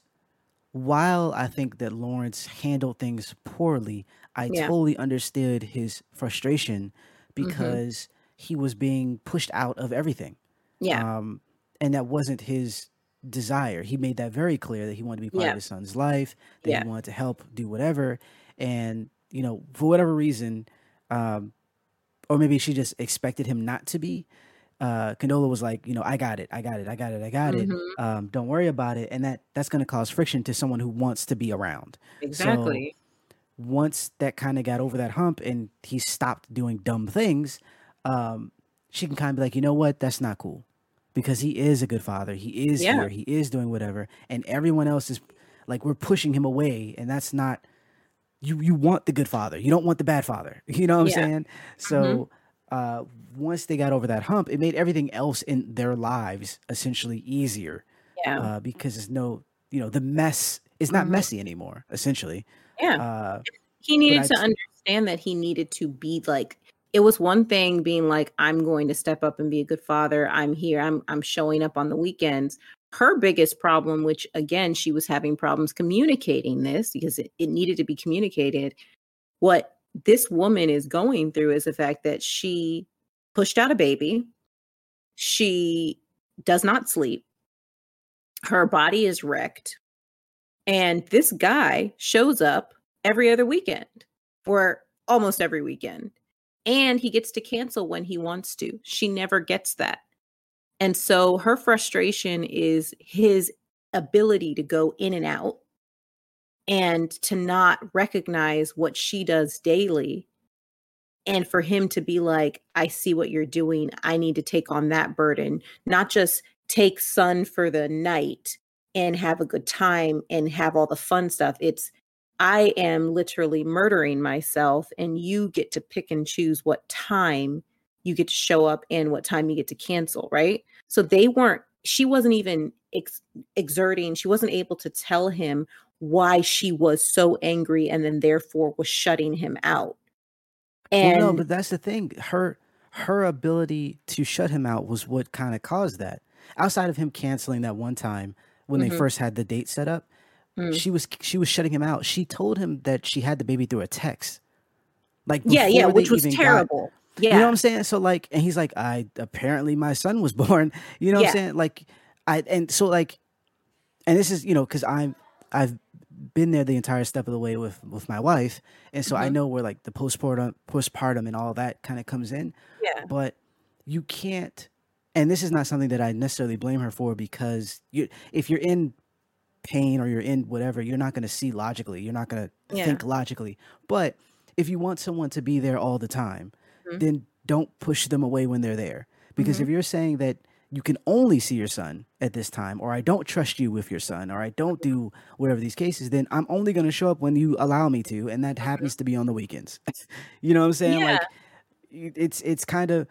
while I think that Lawrence handled things poorly, I Yeah. totally understood his frustration Mhm. because he was being pushed out of everything. Yeah. Um, and that wasn't his desire. He made that very clear that he wanted to be part of Yeah. his son's life, that he Yeah. wanted to help do whatever. And, you know, for whatever reason, um, or maybe she just expected him not to be. Uh, Condola was like, you know, I got it, I got it, I got it, I got it. Mhm. Um, don't worry about it, and that that's going to cause friction to someone who wants to be around. So Exactly. once that kind of got over that hump and he stopped doing dumb things, um, she can kind of be like, you know what, that's not cool, because he is a good father. He is Yeah. here. He is doing whatever, and everyone else is like we're pushing him away, and that's not you you want the good father. You don't want the bad father. You know what I'm Yeah. saying? Mhm. So uh, once they got over that hump, it made everything else in their lives essentially easier Yeah. uh, because there's no, you know, the mess is not Mhm. messy anymore. Essentially, Yeah. uh, He but needed I to understand that he needed to be like, it was one thing being like, I'm going to step up and be a good father. I'm here. I'm I'm showing up on the weekends. Her biggest problem, which again, she was having problems communicating this because it, it needed to be communicated. What this woman is going through is the fact that she pushed out a baby. She does not sleep. Her body is wrecked. And this guy shows up every other weekend or almost every weekend. And he gets to cancel when he wants to. She never gets that. And so her frustration is his ability to go in and out and to not recognize what she does daily. And for him to be like, I see what you're doing. I need to take on that burden, not just take Sun for the night and have a good time and have all the fun stuff. It's, I am literally murdering myself, and you get to pick and choose what time you get to show up and what time you get to cancel, right? So they weren't, she wasn't even ex- exerting, she wasn't able to tell him why she was so angry and then therefore was shutting him out. well, no, And but that's the thing. Her her ability to shut him out was what kind of caused that. Outside of him canceling that one time when they mhm, first had the date set up, mm. she was she was shutting him out. She told him that she had the baby through a text, like Yeah, yeah, before they which was even got. terrible. You know what I'm Yeah, saying? So like, and he's like, I apparently my son was born. You know what I'm yeah, saying? Like, I and so like, and this is you know because I'm I've been there the entire step of the way with with my wife, and so I mhm, know where like the postpartum postpartum and all that kind of comes in, yeah, but you can't. And this is not something that I necessarily blame her for because you if you're in pain or you're in whatever, you're not going to see logically. You're not going to yeah, think logically. But if you want someone to be there all the time, mhm, then don't push them away when they're there. Because if mhm, you're saying that you can only see your son at this time, or I don't trust you with your son, or I don't do whatever these cases, then I'm only going to show up when you allow me to, and that mhm. happens to be on the weekends. You know what I'm saying? Yeah, Like it's it's kind of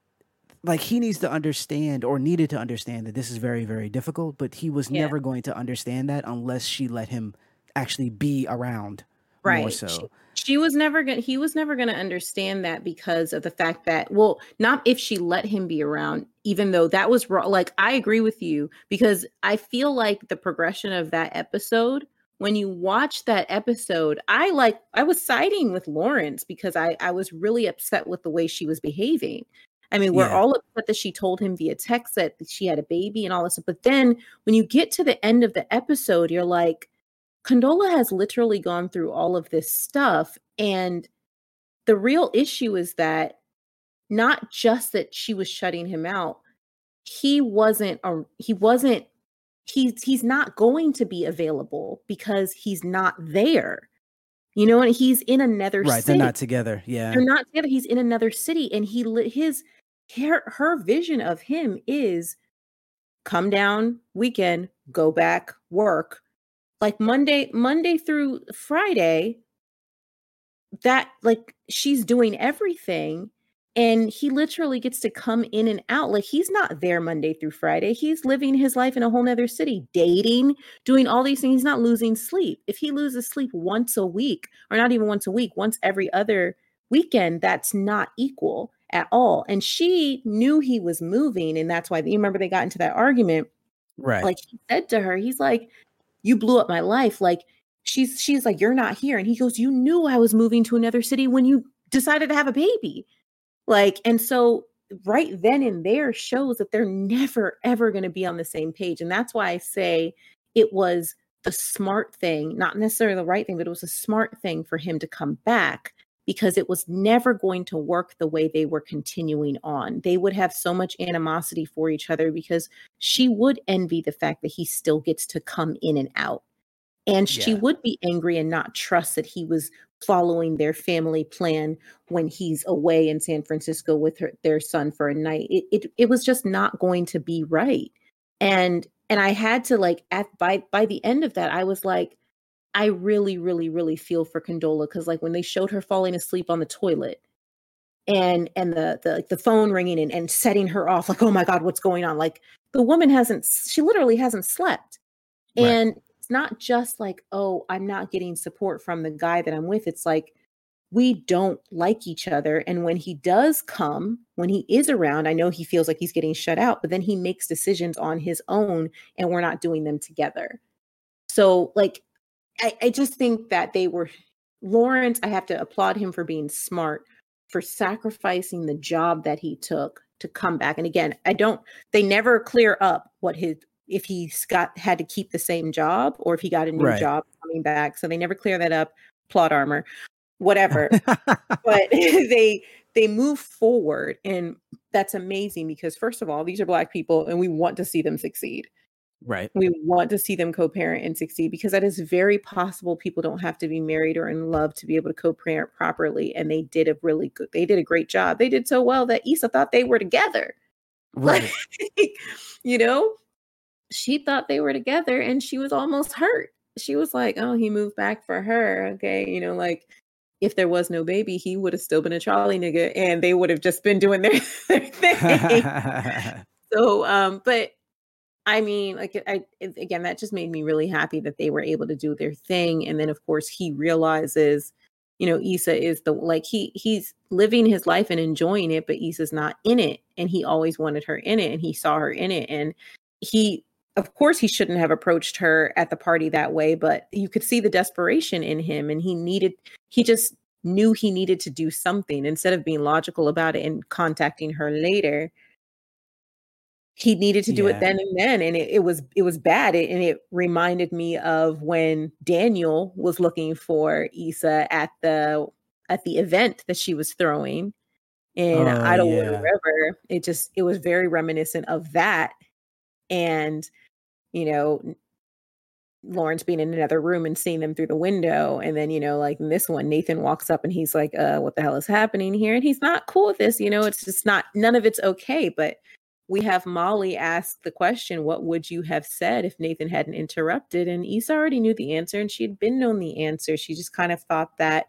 like he needs to understand or needed to understand that this is very very difficult, but he was yeah, never going to understand that unless she let him actually be around more right. She so. she was never gonna he was never gonna understand that because of the fact that, well, not if she let him be around, even though that was wrong. Like, I agree with you because I feel like the progression of that episode when you watch that episode, I like I was siding with Lawrence because I I was really upset with the way she was behaving. I mean, we're Yeah. all upset that she told him via text that she had a baby and all this. But then when you get to the end of the episode, you're like, Condola has literally gone through all of this stuff. And the real issue is that not just that she was shutting him out, he wasn't, a, he wasn't, he's, he's not going to be available because he's not there. You know, and he's in another Right, city. they're not together. Yeah. They're not together. He's in another city. And he, his, her, her vision of him is come down weekend, go back, work. Like Monday, Monday through Friday, that like she's doing everything. And he literally gets to come in and out. Like he's not there Monday through Friday. He's living his life in a whole nother city, dating, doing all these things. He's not losing sleep. If he loses sleep once a week, or not even once a week, once every other weekend, that's not equal at all. And she knew he was moving. And that's why, you remember they got into that argument. Right. Like he said to her, he's like, you blew up my life. Like she's, she's like, you're not here. And he goes, you knew I was moving to another city when you decided to have a baby. Like, and so right then and there shows that they're never, ever going to be on the same page. And that's why I say it was the smart thing, not necessarily the right thing, but it was a smart thing for him to come back, because it was never going to work the way they were continuing on. They would have so much animosity for each other because she would envy the fact that he still gets to come in and out. And yeah. she would be angry and not trust that he was following their family plan when he's away in San Francisco with her, their son for a night. It, it it was just not going to be right. And and I had to like at by by the end of that, I was like, I really, really, really feel for Condola, because like when they showed her falling asleep on the toilet and and the the like the phone ringing and, and setting her off, like, oh my God, what's going on? Like the woman hasn't, she literally hasn't slept. Right. And it's not just like, oh, I'm not getting support from the guy that I'm with. It's like, we don't like each other. And when he does come, when he is around, I know he feels like he's getting shut out, but then he makes decisions on his own and we're not doing them together. So like, I, I just think that they were, Lawrence, I have to applaud him for being smart, for sacrificing the job that he took to come back. And again, I don't, they never clear up what his, if he's got, had to keep the same job or if he got a new right. job coming back. So they never clear that up. Plot armor, whatever. But they, they move forward, and that's amazing because first of all, these are Black people and we want to see them succeed. Right. We want to see them co-parent and succeed, because that is very possible. People don't have to be married or in love to be able to co-parent properly. And they did a really good, they did a great job. They did so well that Issa thought they were together. Right. Like, you know, she thought they were together and she was almost hurt. She was like, oh, he moved back for her. Okay. You know, like if there was no baby, he would have still been a Charlie nigga and they would have just been doing their, their thing. So, um, but I mean, like, I, again, that just made me really happy that they were able to do their thing. And then, of course, he realizes, you know, Issa is the, like, he he's living his life and enjoying it, but Issa's not in it. And he always wanted her in it, and he saw her in it. And he, of course, he shouldn't have approached her at the party that way, but you could see the desperation in him. And he needed, he just knew he needed to do something instead of being logical about it and contacting her later. He needed to do yeah. it then and then. And it, it was, it was bad. It, and it reminded me of when Daniel was looking for Issa at the, at the event that she was throwing in oh, Idlewater yeah. River. It just, it was very reminiscent of that. And, you know, Lawrence being in another room and seeing them through the window. And then, you know, like in this one, Nathan walks up and he's like, uh, what the hell is happening here? And he's not cool with this. You know, it's just not, none of it's okay. But we have Molly ask the question, what would you have said if Nathan hadn't interrupted? And Issa already knew the answer, and she had been known the answer. She just kind of thought that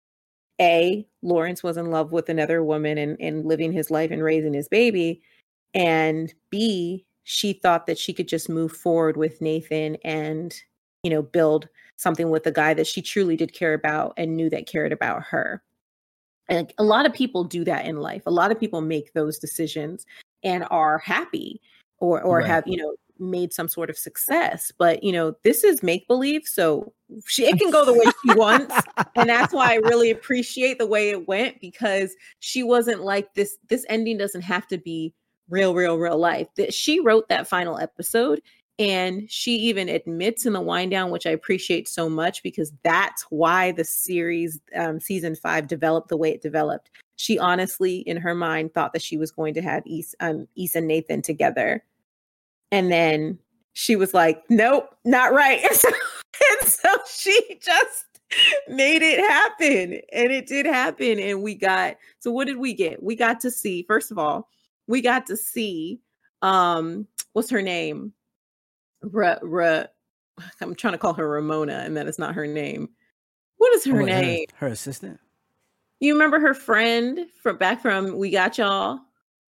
A, Lawrence was in love with another woman and, and living his life and raising his baby. And B, she thought that she could just move forward with Nathan and, you know, build something with a guy that she truly did care about and knew that cared about her. And a lot of people do that in life. A lot of people make those decisions and are happy or or right. have, you know, made some sort of success. But, you know, this is make-believe, so she it can go the way she wants. And that's why I really appreciate the way it went, because she wasn't like this. This ending doesn't have to be real, real, real life. That she wrote that final episode, and she even admits in the wind down, which I appreciate so much, because that's why the series um, season five developed the way it developed. She honestly, in her mind, thought that she was going to have Issa, um, Issa and Nathan together. And then she was like, nope, not right. And so, and so she just made it happen. And it did happen. And we got, so what did we get? We got to see, first of all, we got to see, um, what's her name? Ra, Ra, I'm trying to call her Ramona, and that is not her name. What is her Oh, name? Her, her assistant? You remember her friend from back from We Got Y'all?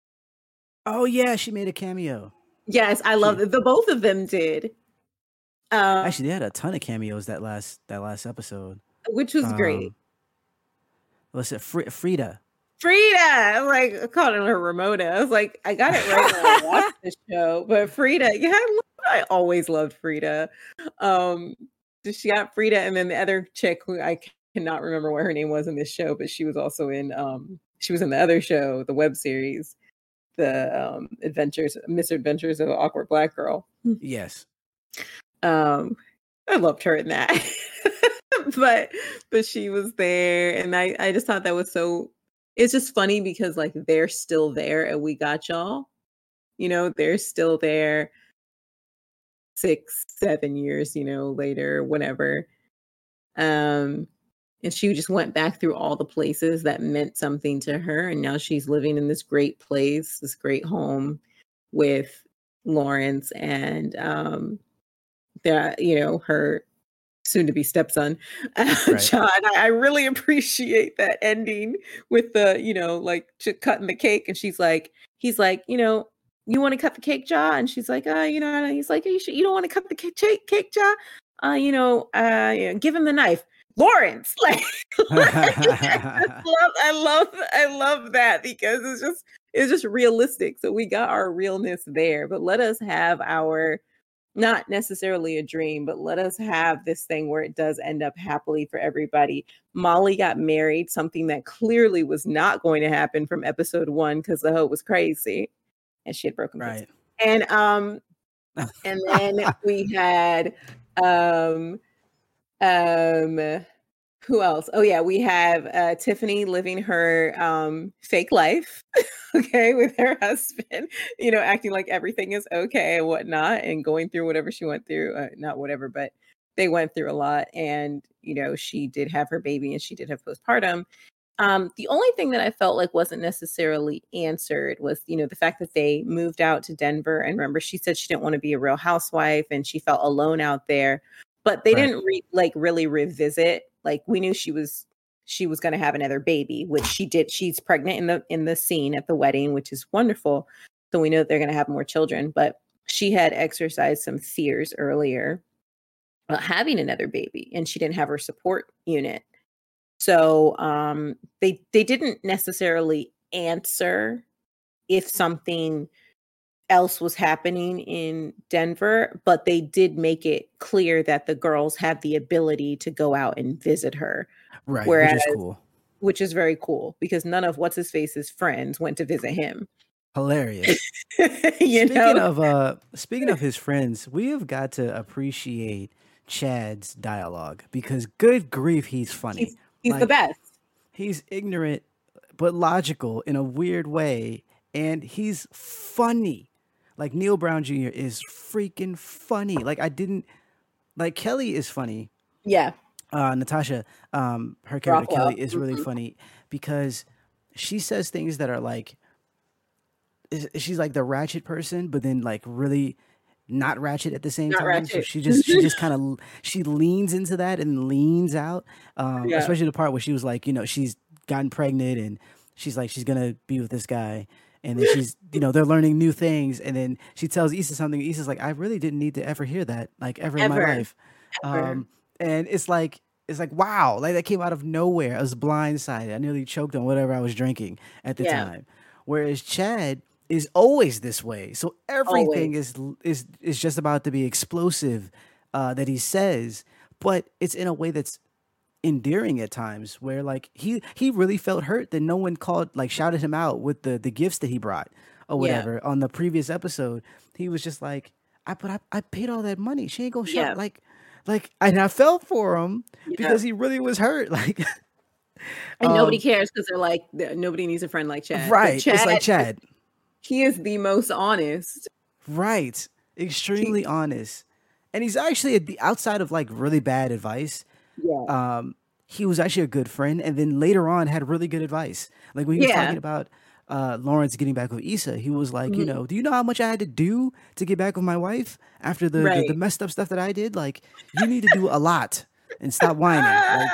Oh yeah, she made a cameo. Yes, I love it. The both of them did. Um, Actually, they had a ton of cameos that last that last episode, which was um, great. What's it? Fr- Frida. Frida. I'm like, I called her Ramona. I was like, I got it right when I watched the show. But Frida, yeah, I, I always loved Frida. Um, she got Frida, and then the other chick who I cannot remember what her name was in this show, but she was also in um she was in the other show, the web series, the um adventures misadventures of an awkward black girl. Yes. um I loved her in that. but but she was there, and I I just thought that was so, it's just funny because like they're still there and We Got Y'all, you know, they're still there six seven years, you know, later, whatever. um And she just went back through all the places that meant something to her. And now she's living in this great place, this great home with Lawrence and, um, the, you know, her soon to be stepson, Right. John. I, I really appreciate that ending with the, you know, like cutting the cake. And she's like, he's like, you know, you want to cut the cake, Ja? And she's like, uh, you know, and he's like, you, should, you don't want to cut the cake, cake, Ja? Uh, you know, uh, you know, give him the knife. Lawrence, like, like I, love, I love, I love that, because it's just, it's just realistic. So we got our realness there, but let us have our, not necessarily a dream, but let us have this thing where it does end up happily for everybody. Molly got married, something that clearly was not going to happen from episode one, because the hoe was crazy and she had broken right. pussy. And um, and then we had um. Um, who else? Oh yeah, we have uh, Tiffany living her um, fake life, okay, with her husband. You know, acting like everything is okay and whatnot, and going through whatever she went through. Uh, not whatever, but they went through a lot. And you know, she did have her baby, and she did have postpartum. Um, the only thing that I felt like wasn't necessarily answered was, you know, the fact that they moved out to Denver. And remember, she said she didn't want to be a real housewife, and she felt alone out there. But they right. didn't re- like really revisit. Like we knew she was she was going to have another baby, which she did. She's pregnant in the in the scene at the wedding, which is wonderful. So we know that they're going to have more children. But she had exercised some fears earlier about having another baby, and she didn't have her support unit. So um, they they didn't necessarily answer if something else was happening in Denver, but they did make it clear that the girls had the ability to go out and visit her. Right, Whereas, which is cool. Which is very cool, because none of what's his face's friends went to visit him. Hilarious. you speaking know? of uh, speaking of his friends, we have got to appreciate Chad's dialogue, because good grief, he's funny. He's, he's like, the best. He's ignorant but logical in a weird way, and he's funny. Like Neil Brown Junior is freaking funny. Like I didn't like Kelly is funny. Yeah. Uh, Natasha, um, her character Rockwell. Kelly is really mm-hmm. funny because she says things that are like, she's like the ratchet person, but then like really not ratchet at the same not time. Ratchet. So she just she just kind of she leans into that and leans out. Um, yeah. Especially the part where she was like, you know, she's gotten pregnant and she's like she's gonna be with this guy. And then she's, you know, they're learning new things. And then she tells Issa something. Issa's like, I really didn't need to ever hear that, like ever, ever. in my life. Ever. Um, and it's like, it's like, wow, like that came out of nowhere. I was blindsided. I nearly choked on whatever I was drinking at the yeah. time. Whereas Chad is always this way. So everything Always. is is is just about to be explosive uh, that he says, but it's in a way that's endearing at times where like he he really felt hurt that no one called like shouted him out with the the gifts that he brought or Yeah. whatever on the previous episode. He was just like, I but I, I paid all that money. She ain't gonna shout Yeah. like like and I felt for him Yeah. because he really was hurt. Like And nobody um cares because they're like, th- nobody needs a friend like Chad. But right. It's Chad, like Chad. he is the most honest. Right. He, Extremely honest. And he's actually at the outside of like really bad advice. yeah. Um, he was actually a good friend, and then later on had really good advice. Like when he was Yeah. talking about uh, Lawrence getting back with Issa, he was like, you Mhm. know, do you know how much I had to do to get back with my wife after the the, the Right. messed up stuff that I did? Like, you need to do a lot and stop whining. Like,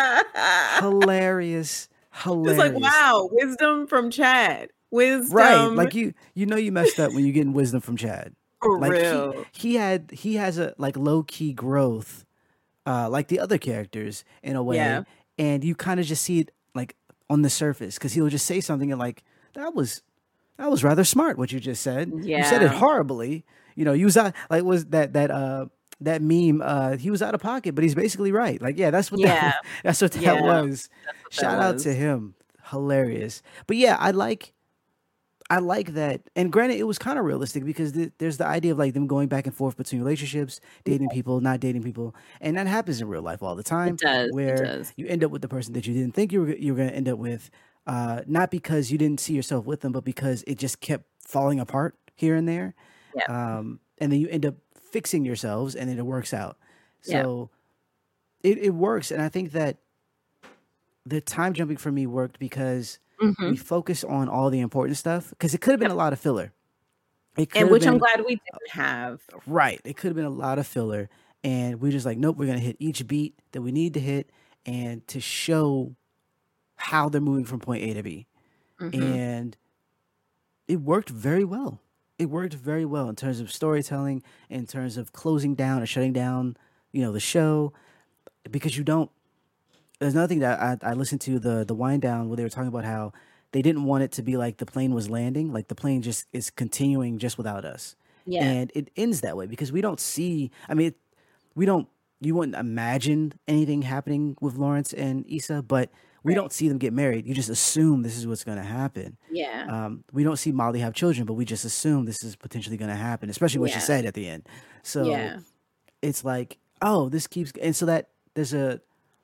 hilarious, Just like, hilarious. wow, wisdom from Chad. Right. Wisdom Like you you know you messed up when you're getting wisdom from Chad. for Like he real. he had he has a like low key growth uh like the other characters in a way, Yeah. and you kind of just see it like on the surface because he'll just say something and like that was that was rather smart what you just said. You said it Yeah. horribly. You know, you was out like was that that uh that meme uh he was out of pocket, but he's basically right. Like yeah, that's what that Yeah. that's what that Yeah. was. That's what that Shout out to was. him. Hilarious. But yeah, I like I like that. And granted, it was kind of realistic because th- there's the idea of like them going back and forth between relationships, Yeah. dating people, not dating people, and that happens in real life all the It time, does. It where does. you end up with the person that you didn't think you were you were going to end up with, uh, not because you didn't see yourself with them, but because it just kept falling apart here and there, Yeah. um, and then you end up fixing yourselves, and then it works out. Yeah. So it it works, and I think that the time jumping for me worked because hmm we focus on all the important stuff because it could have been Yep. a lot of filler. It could And have which I'm been glad we didn't have. right. It could have been a lot of filler, and we just like, nope, we're gonna hit each beat that we need to hit, and to show how they're moving from point A to B, hmm and it worked very well. It worked very well in terms of storytelling, in terms of closing down or shutting down, you know, the show because you don't. There's another thing that I, I listened to the the wind down where they were talking about how they didn't want it to be like the plane was landing, like the plane just is continuing just without us, Yeah. and it ends that way because we don't see. I mean, it, we don't. You wouldn't imagine anything happening with Lawrence and Issa, but we Right. don't see them get married. You just assume this is what's going to happen. Yeah. Um, we don't see Molly have children, but we just assume this is potentially going to happen, especially what she Yeah. said at the end. So Yeah. it's like, oh, this keeps, and so that there's a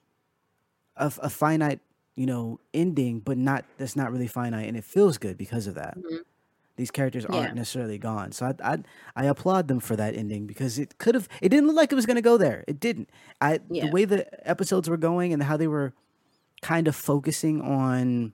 a, a finite, you know, ending, but not that's not really finite, and it feels good because of that. Mhm. These characters Yeah. aren't necessarily gone, so I I, I applaud them for that ending because it could have, it didn't look like it was going to go there. It didn't. I the Yeah. way the episodes were going and how they were kind of focusing on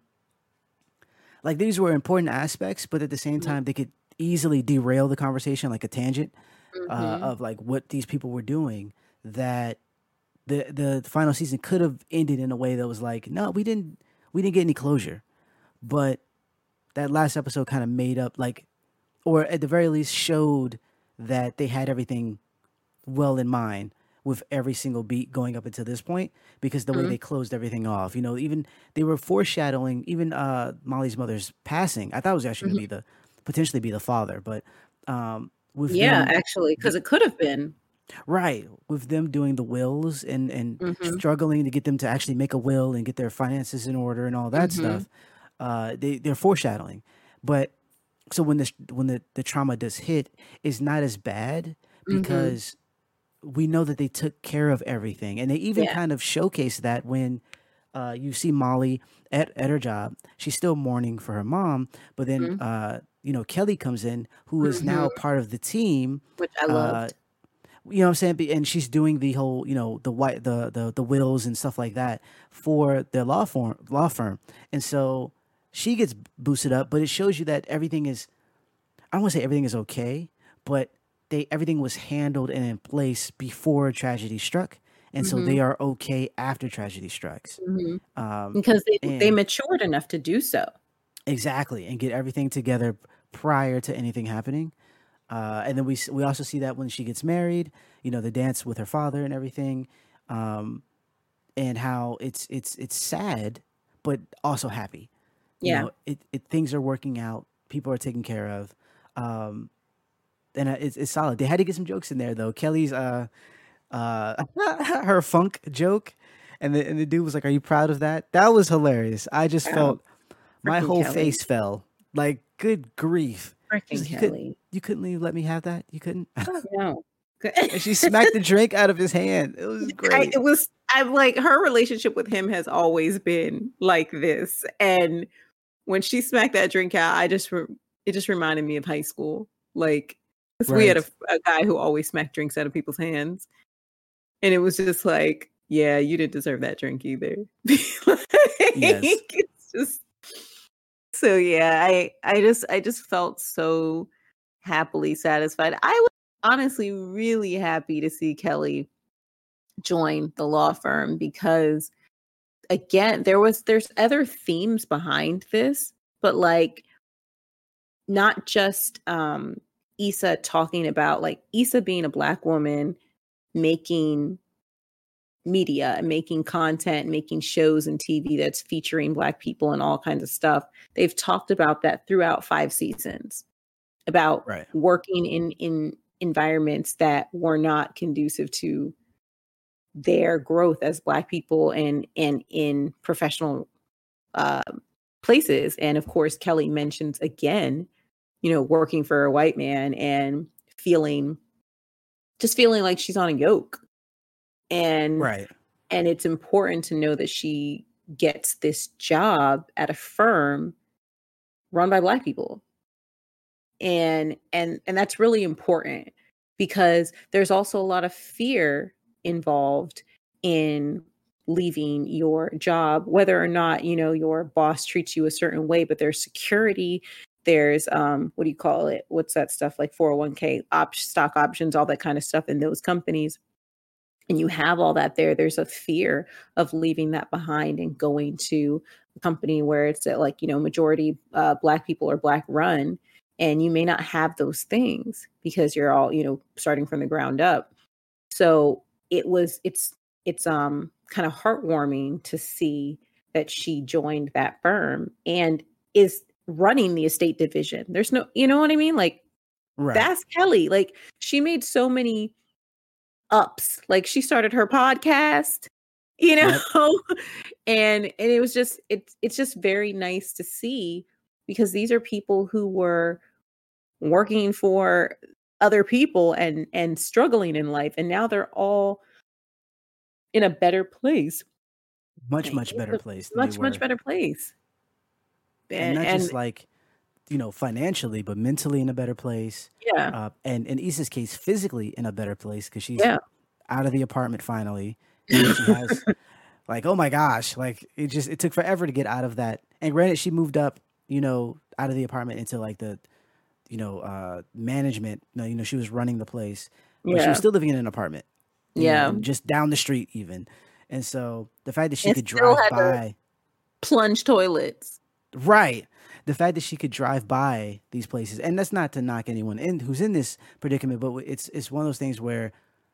like these were important aspects, but at the same Mhm. time they could easily derail the conversation like a tangent uh, Mhm. of like what these people were doing. That the the final season could have ended in a way that was like, no, we didn't we didn't get any closure, but that last episode kind of made up like, or at the very least showed that they had everything well in mind with every single beat going up until this point because the way Mhm. they closed everything off, you know, even they were foreshadowing even uh Molly's mother's passing. I thought it was actually Mhm. gonna be the potentially be the father, but um with Yeah, them actually, because get, it could have been. right, with them doing the wills and and hmm struggling to get them to actually make a will and get their finances in order and all that hmm stuff, uh they they're foreshadowing. But so when this when the the trauma does hit, it's not as bad hmm because we know that they took care of everything, and they even Yeah. kind of showcase that when uh, you see Molly at, at her job. She's still mourning for her mom, but then hmm uh, you know Kelly comes in, who is hmm now part of the team. Which I Uh, loved. you know what I'm saying? Be- And she's doing the whole, you know, the white, the the the wills and stuff like that for their law firm, law firm, and so she gets boosted up. But it shows you that everything is, I don't want to say everything is okay, but they everything was handled and in place before tragedy struck, and so hmm they are okay after tragedy strikes. hmm Um, Because they they and matured enough to do so. exactly, and get everything together prior to anything happening. Uh, and then we s- we also see that when she gets married, you know, the dance with her father and everything, um, and how it's it's it's sad, but also happy. You Yeah. know, it, it things are working out people are taken care of. Um, and uh, it's it's solid. They had to get some jokes in there though. Kelly's uh uh her funk joke, and the and the dude was like, "Are you proud of that?" That was hilarious. I just Wow, felt my freaking whole Kelly, face fell. Like, good grief! She's freaking like, "You couldn't Kelly. you couldn't even let me have that. You couldn't." No. And she smacked the drink out of his hand. It was I, great. it was I'm like her relationship with him has always been like this, and when she smacked that drink out, I just re- it just reminded me of high school. Like, 'cause we had a, Right. a guy who always smacked drinks out of people's hands, and it was just like, yeah, you didn't deserve that drink either. Like, Yes. it's just so yeah. I I just I just felt so happily satisfied. I was honestly really happy to see Kelly join the law firm because again there was there's other themes behind this, but like not just um Issa talking about like Issa being a black woman making media and making content, making shows and T V that's featuring black people and all kinds of stuff. They've talked about that throughout five seasons about Right. working in in environments that were not conducive to their growth as black people and and in professional uh, places. And of course, Kelly mentions again, you know, working for a white man and feeling just feeling like she's on a yoke. And Right. and it's important to know that she gets this job at a firm run by black people. And and and that's really important because there's also a lot of fear involved in leaving your job, whether or not you know your boss treats you a certain way, but there's security, there's um what do you call it, what's that stuff, like four oh one k op- stock options, all that kind of stuff in those companies, and you have all that there. There's a fear of leaving that behind and going to a company where it's uh, like you know majority uh, black people or black run, and you may not have those things because you're all you know starting from the ground up. So it was it's it's um kind of heartwarming to see that she joined that firm and is running the estate division. There's no, you know what I mean? Like Right. that's Kelly. Like she made so many ups. Like she started her podcast, you Yep. know, and and it was just it's it's just very nice to see because these are people who were working for other people and and struggling in life, and now they're all in a better place. Much, Like, much it's better a place than they much much were. better place. And And not and just like, you know, financially, but mentally in a better place. yeah, Uh, and in Issa's case, physically in a better place because she's yeah. out of the apartment finally. And she has like, oh my gosh, like it just it took forever to get out of that. And granted, she moved up, you know, out of the apartment into like the, you know, uh, management. No, you know, she was running the place, but she was Yeah. still living in an apartment Yeah. and just down the street even. And so the fact that she And could still drive had to by, plunge toilets. right, the fact that she could drive by these places, and that's not to knock anyone in who's in this predicament, but it's it's one of those things where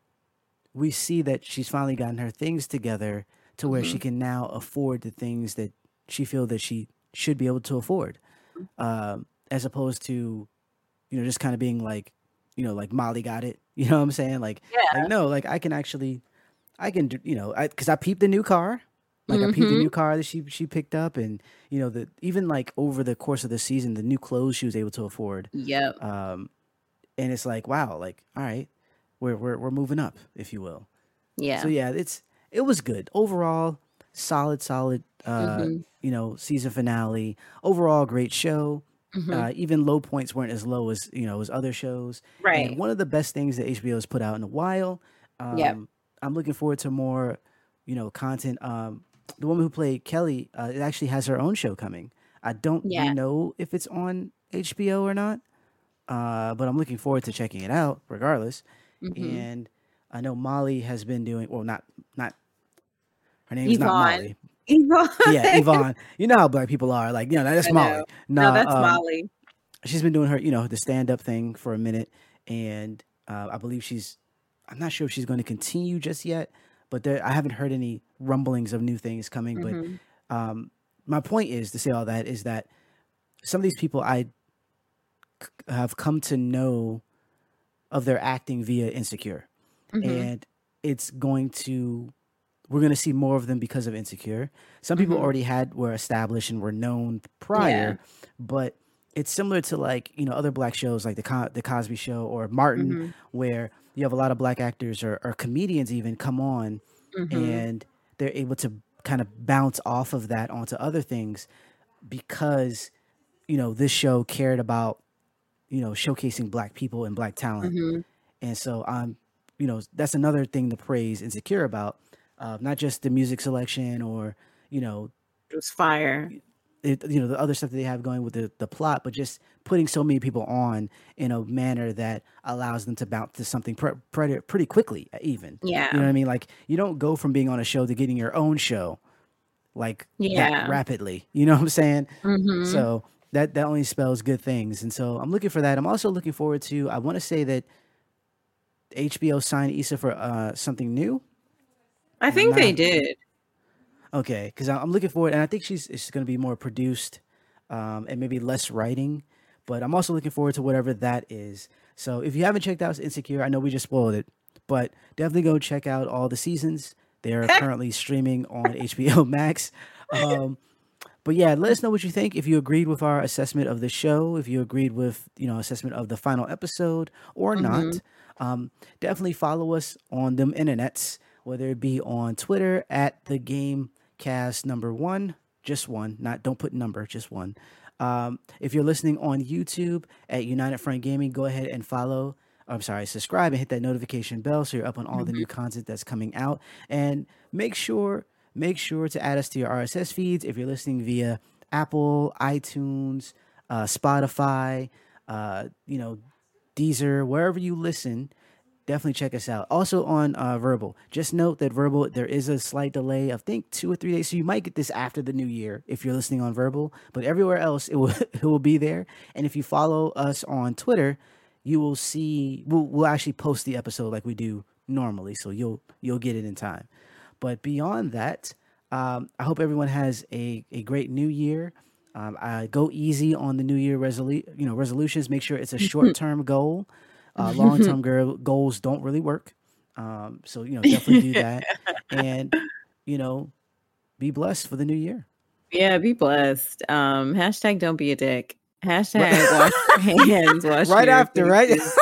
we see that she's finally gotten her things together to where she Mhm. can now afford the things that she feel that she should be able to afford, um, as opposed to, you know, just kind of being like, you know, like Molly got it. You know what I'm saying? Like, like Yeah. no, like I can actually, I can, do- you know, I because I peeped the new car. Like I peeped the Mhm. new car that she she picked up, and you know the even like over the course of the season, the new clothes she was able to afford. Yep. Um, and it's like wow, like all right, we're we're we're moving up, if you will. So Yeah. yeah, it's it was good overall. Solid, solid. Uh, Mhm. you know, season finale. Overall, great show. Mhm. Uh, even low points weren't as low as you know as other shows. And Right. one of the best things that H B O has put out in a while. Yep. Um, I'm looking forward to more, you know, content. Um, the woman who played Kelly, uh, it actually has her own show coming. I don't Yeah. know if it's on H B O or not, uh, but I'm looking forward to checking it out regardless. Mhm. And I know Molly has been doing well, not not her name is not Yvonne. Molly. Yvonne. Yeah, Yvonne. You know how black people are. Like, you know, that's I know. Molly. No, Nah, that's um, Molly. she's been doing her, you know, the stand up thing for a minute, and uh, I believe she's. I'm not sure if she's going to continue just yet, but there, I haven't heard any rumblings of new things coming. But Mhm. um, my point is to say all that is that some of these people I have come to know of their acting via Insecure, Mm-hmm. and it's going to we're going to see more of them because of Insecure. Some people Mm-hmm. already had were established and were known Yeah. prior, but it's similar to like you know other black shows like the Co- the Cosby Show or Martin, Mm-hmm. where you have a lot of black actors or, or comedians even come on, Mm-hmm. and they're able to kind of bounce off of that onto other things because you know this show cared about you know showcasing black people and black talent. Mm-hmm. And so I'm, you know, that's another thing to praise Insecure about, uh, not just the music selection or, you know, It was fire. it, you know, the other stuff that they have going with the, the plot, but just putting so many people on in a manner that allows them to bounce to something pre- pretty, pretty quickly, even. You know Yeah. what I mean? Like, you don't go from being on a show to getting your own show like that Yeah. rapidly. You know what I'm saying? Mm-hmm. So that, that only spells good things. And so I'm looking for that. I'm also looking forward to, I want to say that H B O signed Issa for uh, something new, I and I'm think they not did. okay because I'm looking forward, and I think she's it's going to be more produced um, and maybe less writing. But I'm also looking forward to whatever that is. So if you haven't checked out Insecure, I know we just spoiled it, but definitely go check out all the seasons. They are currently streaming on H B O Max. Um, but yeah, let us know what you think. If you agreed with our assessment of the show, if you agreed with you know assessment of the final episode or Mm-hmm. not, um, definitely follow us on them internets, whether it be on Twitter at the Gamecast number one, just one, not don't put number, just one. Um, if you're listening on YouTube at United Front Gaming, go ahead and follow. I'm sorry, subscribe and hit that notification bell so you're up on all the Mm-hmm. new content that's coming out. And make sure make sure to add us to your R S S feeds if you're listening via Apple, iTunes, uh, Spotify, uh, you know, Deezer, wherever you listen. Definitely check us out. Also on uh, Verbal. Just note that Verbal, there is a slight delay of, I think, two or three days. So you might get this after the new year if you're listening on Verbal. But everywhere else, it will it will be there. And if you follow us on Twitter, you will see we'll, we'll actually post the episode like we do normally. So you'll you'll get it in time. But beyond that, um, I hope everyone has a, a great new year. Um, I go easy on the new year resolu- you know resolutions. Make sure it's a short term goal. Uh, Long term girl goals don't really work. Um, so you know definitely do that, and you know be blessed for the new year. Yeah, be blessed. Um, hashtag don't be a dick. Right, Hashtag wash your hands, wash right your after, right? faces.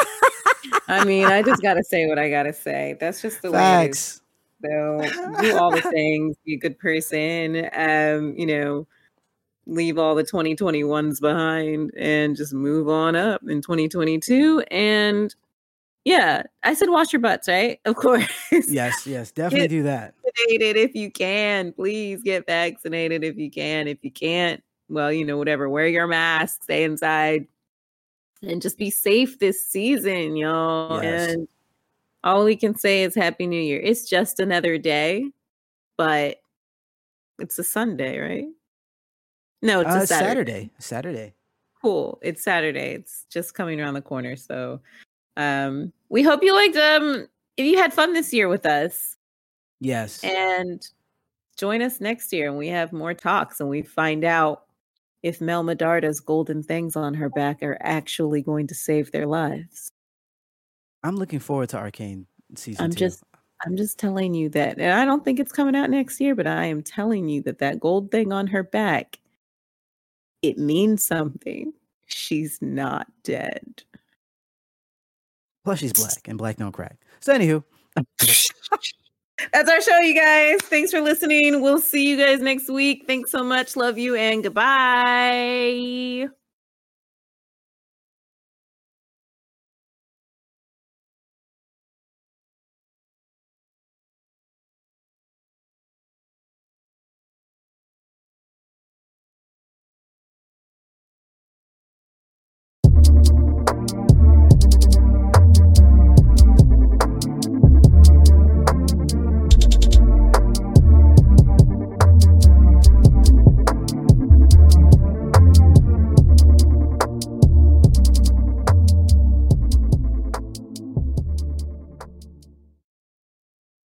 I mean, I just gotta say what I gotta say. That's just the way it is. Facts. So do all the things, be a good person, um, you know, leave all the twenty twenty-ones behind and just move on up in twenty twenty-two. And yeah, I said wash your butts, right? Of course. Yes, yes, definitely Get do that. vaccinated if you can. Please get vaccinated if you can. If you can't, well, you know, whatever. Wear your mask, stay inside, and just be safe this season, y'all. Yes. And all we can say is Happy New Year. It's just another day, but it's a Sunday, right? No, it's a Uh, Saturday. Saturday. Saturday. Cool. It's Saturday. It's just coming around the corner. So um we hope you liked um if you had fun this year with us. Yes. And join us next year and we have more talks and we find out if Mel Medarda's golden things on her back are actually going to save their lives. I'm looking forward to Arcane season I'm two. just I'm just telling you that. And I don't think it's coming out next year, but I am telling you that that gold thing on her back, it means something. She's not dead. Plus, she's black, and black don't crack. So, anywho, That's our show, you guys. Thanks for listening. We'll see you guys next week. Thanks so much. Love you and goodbye.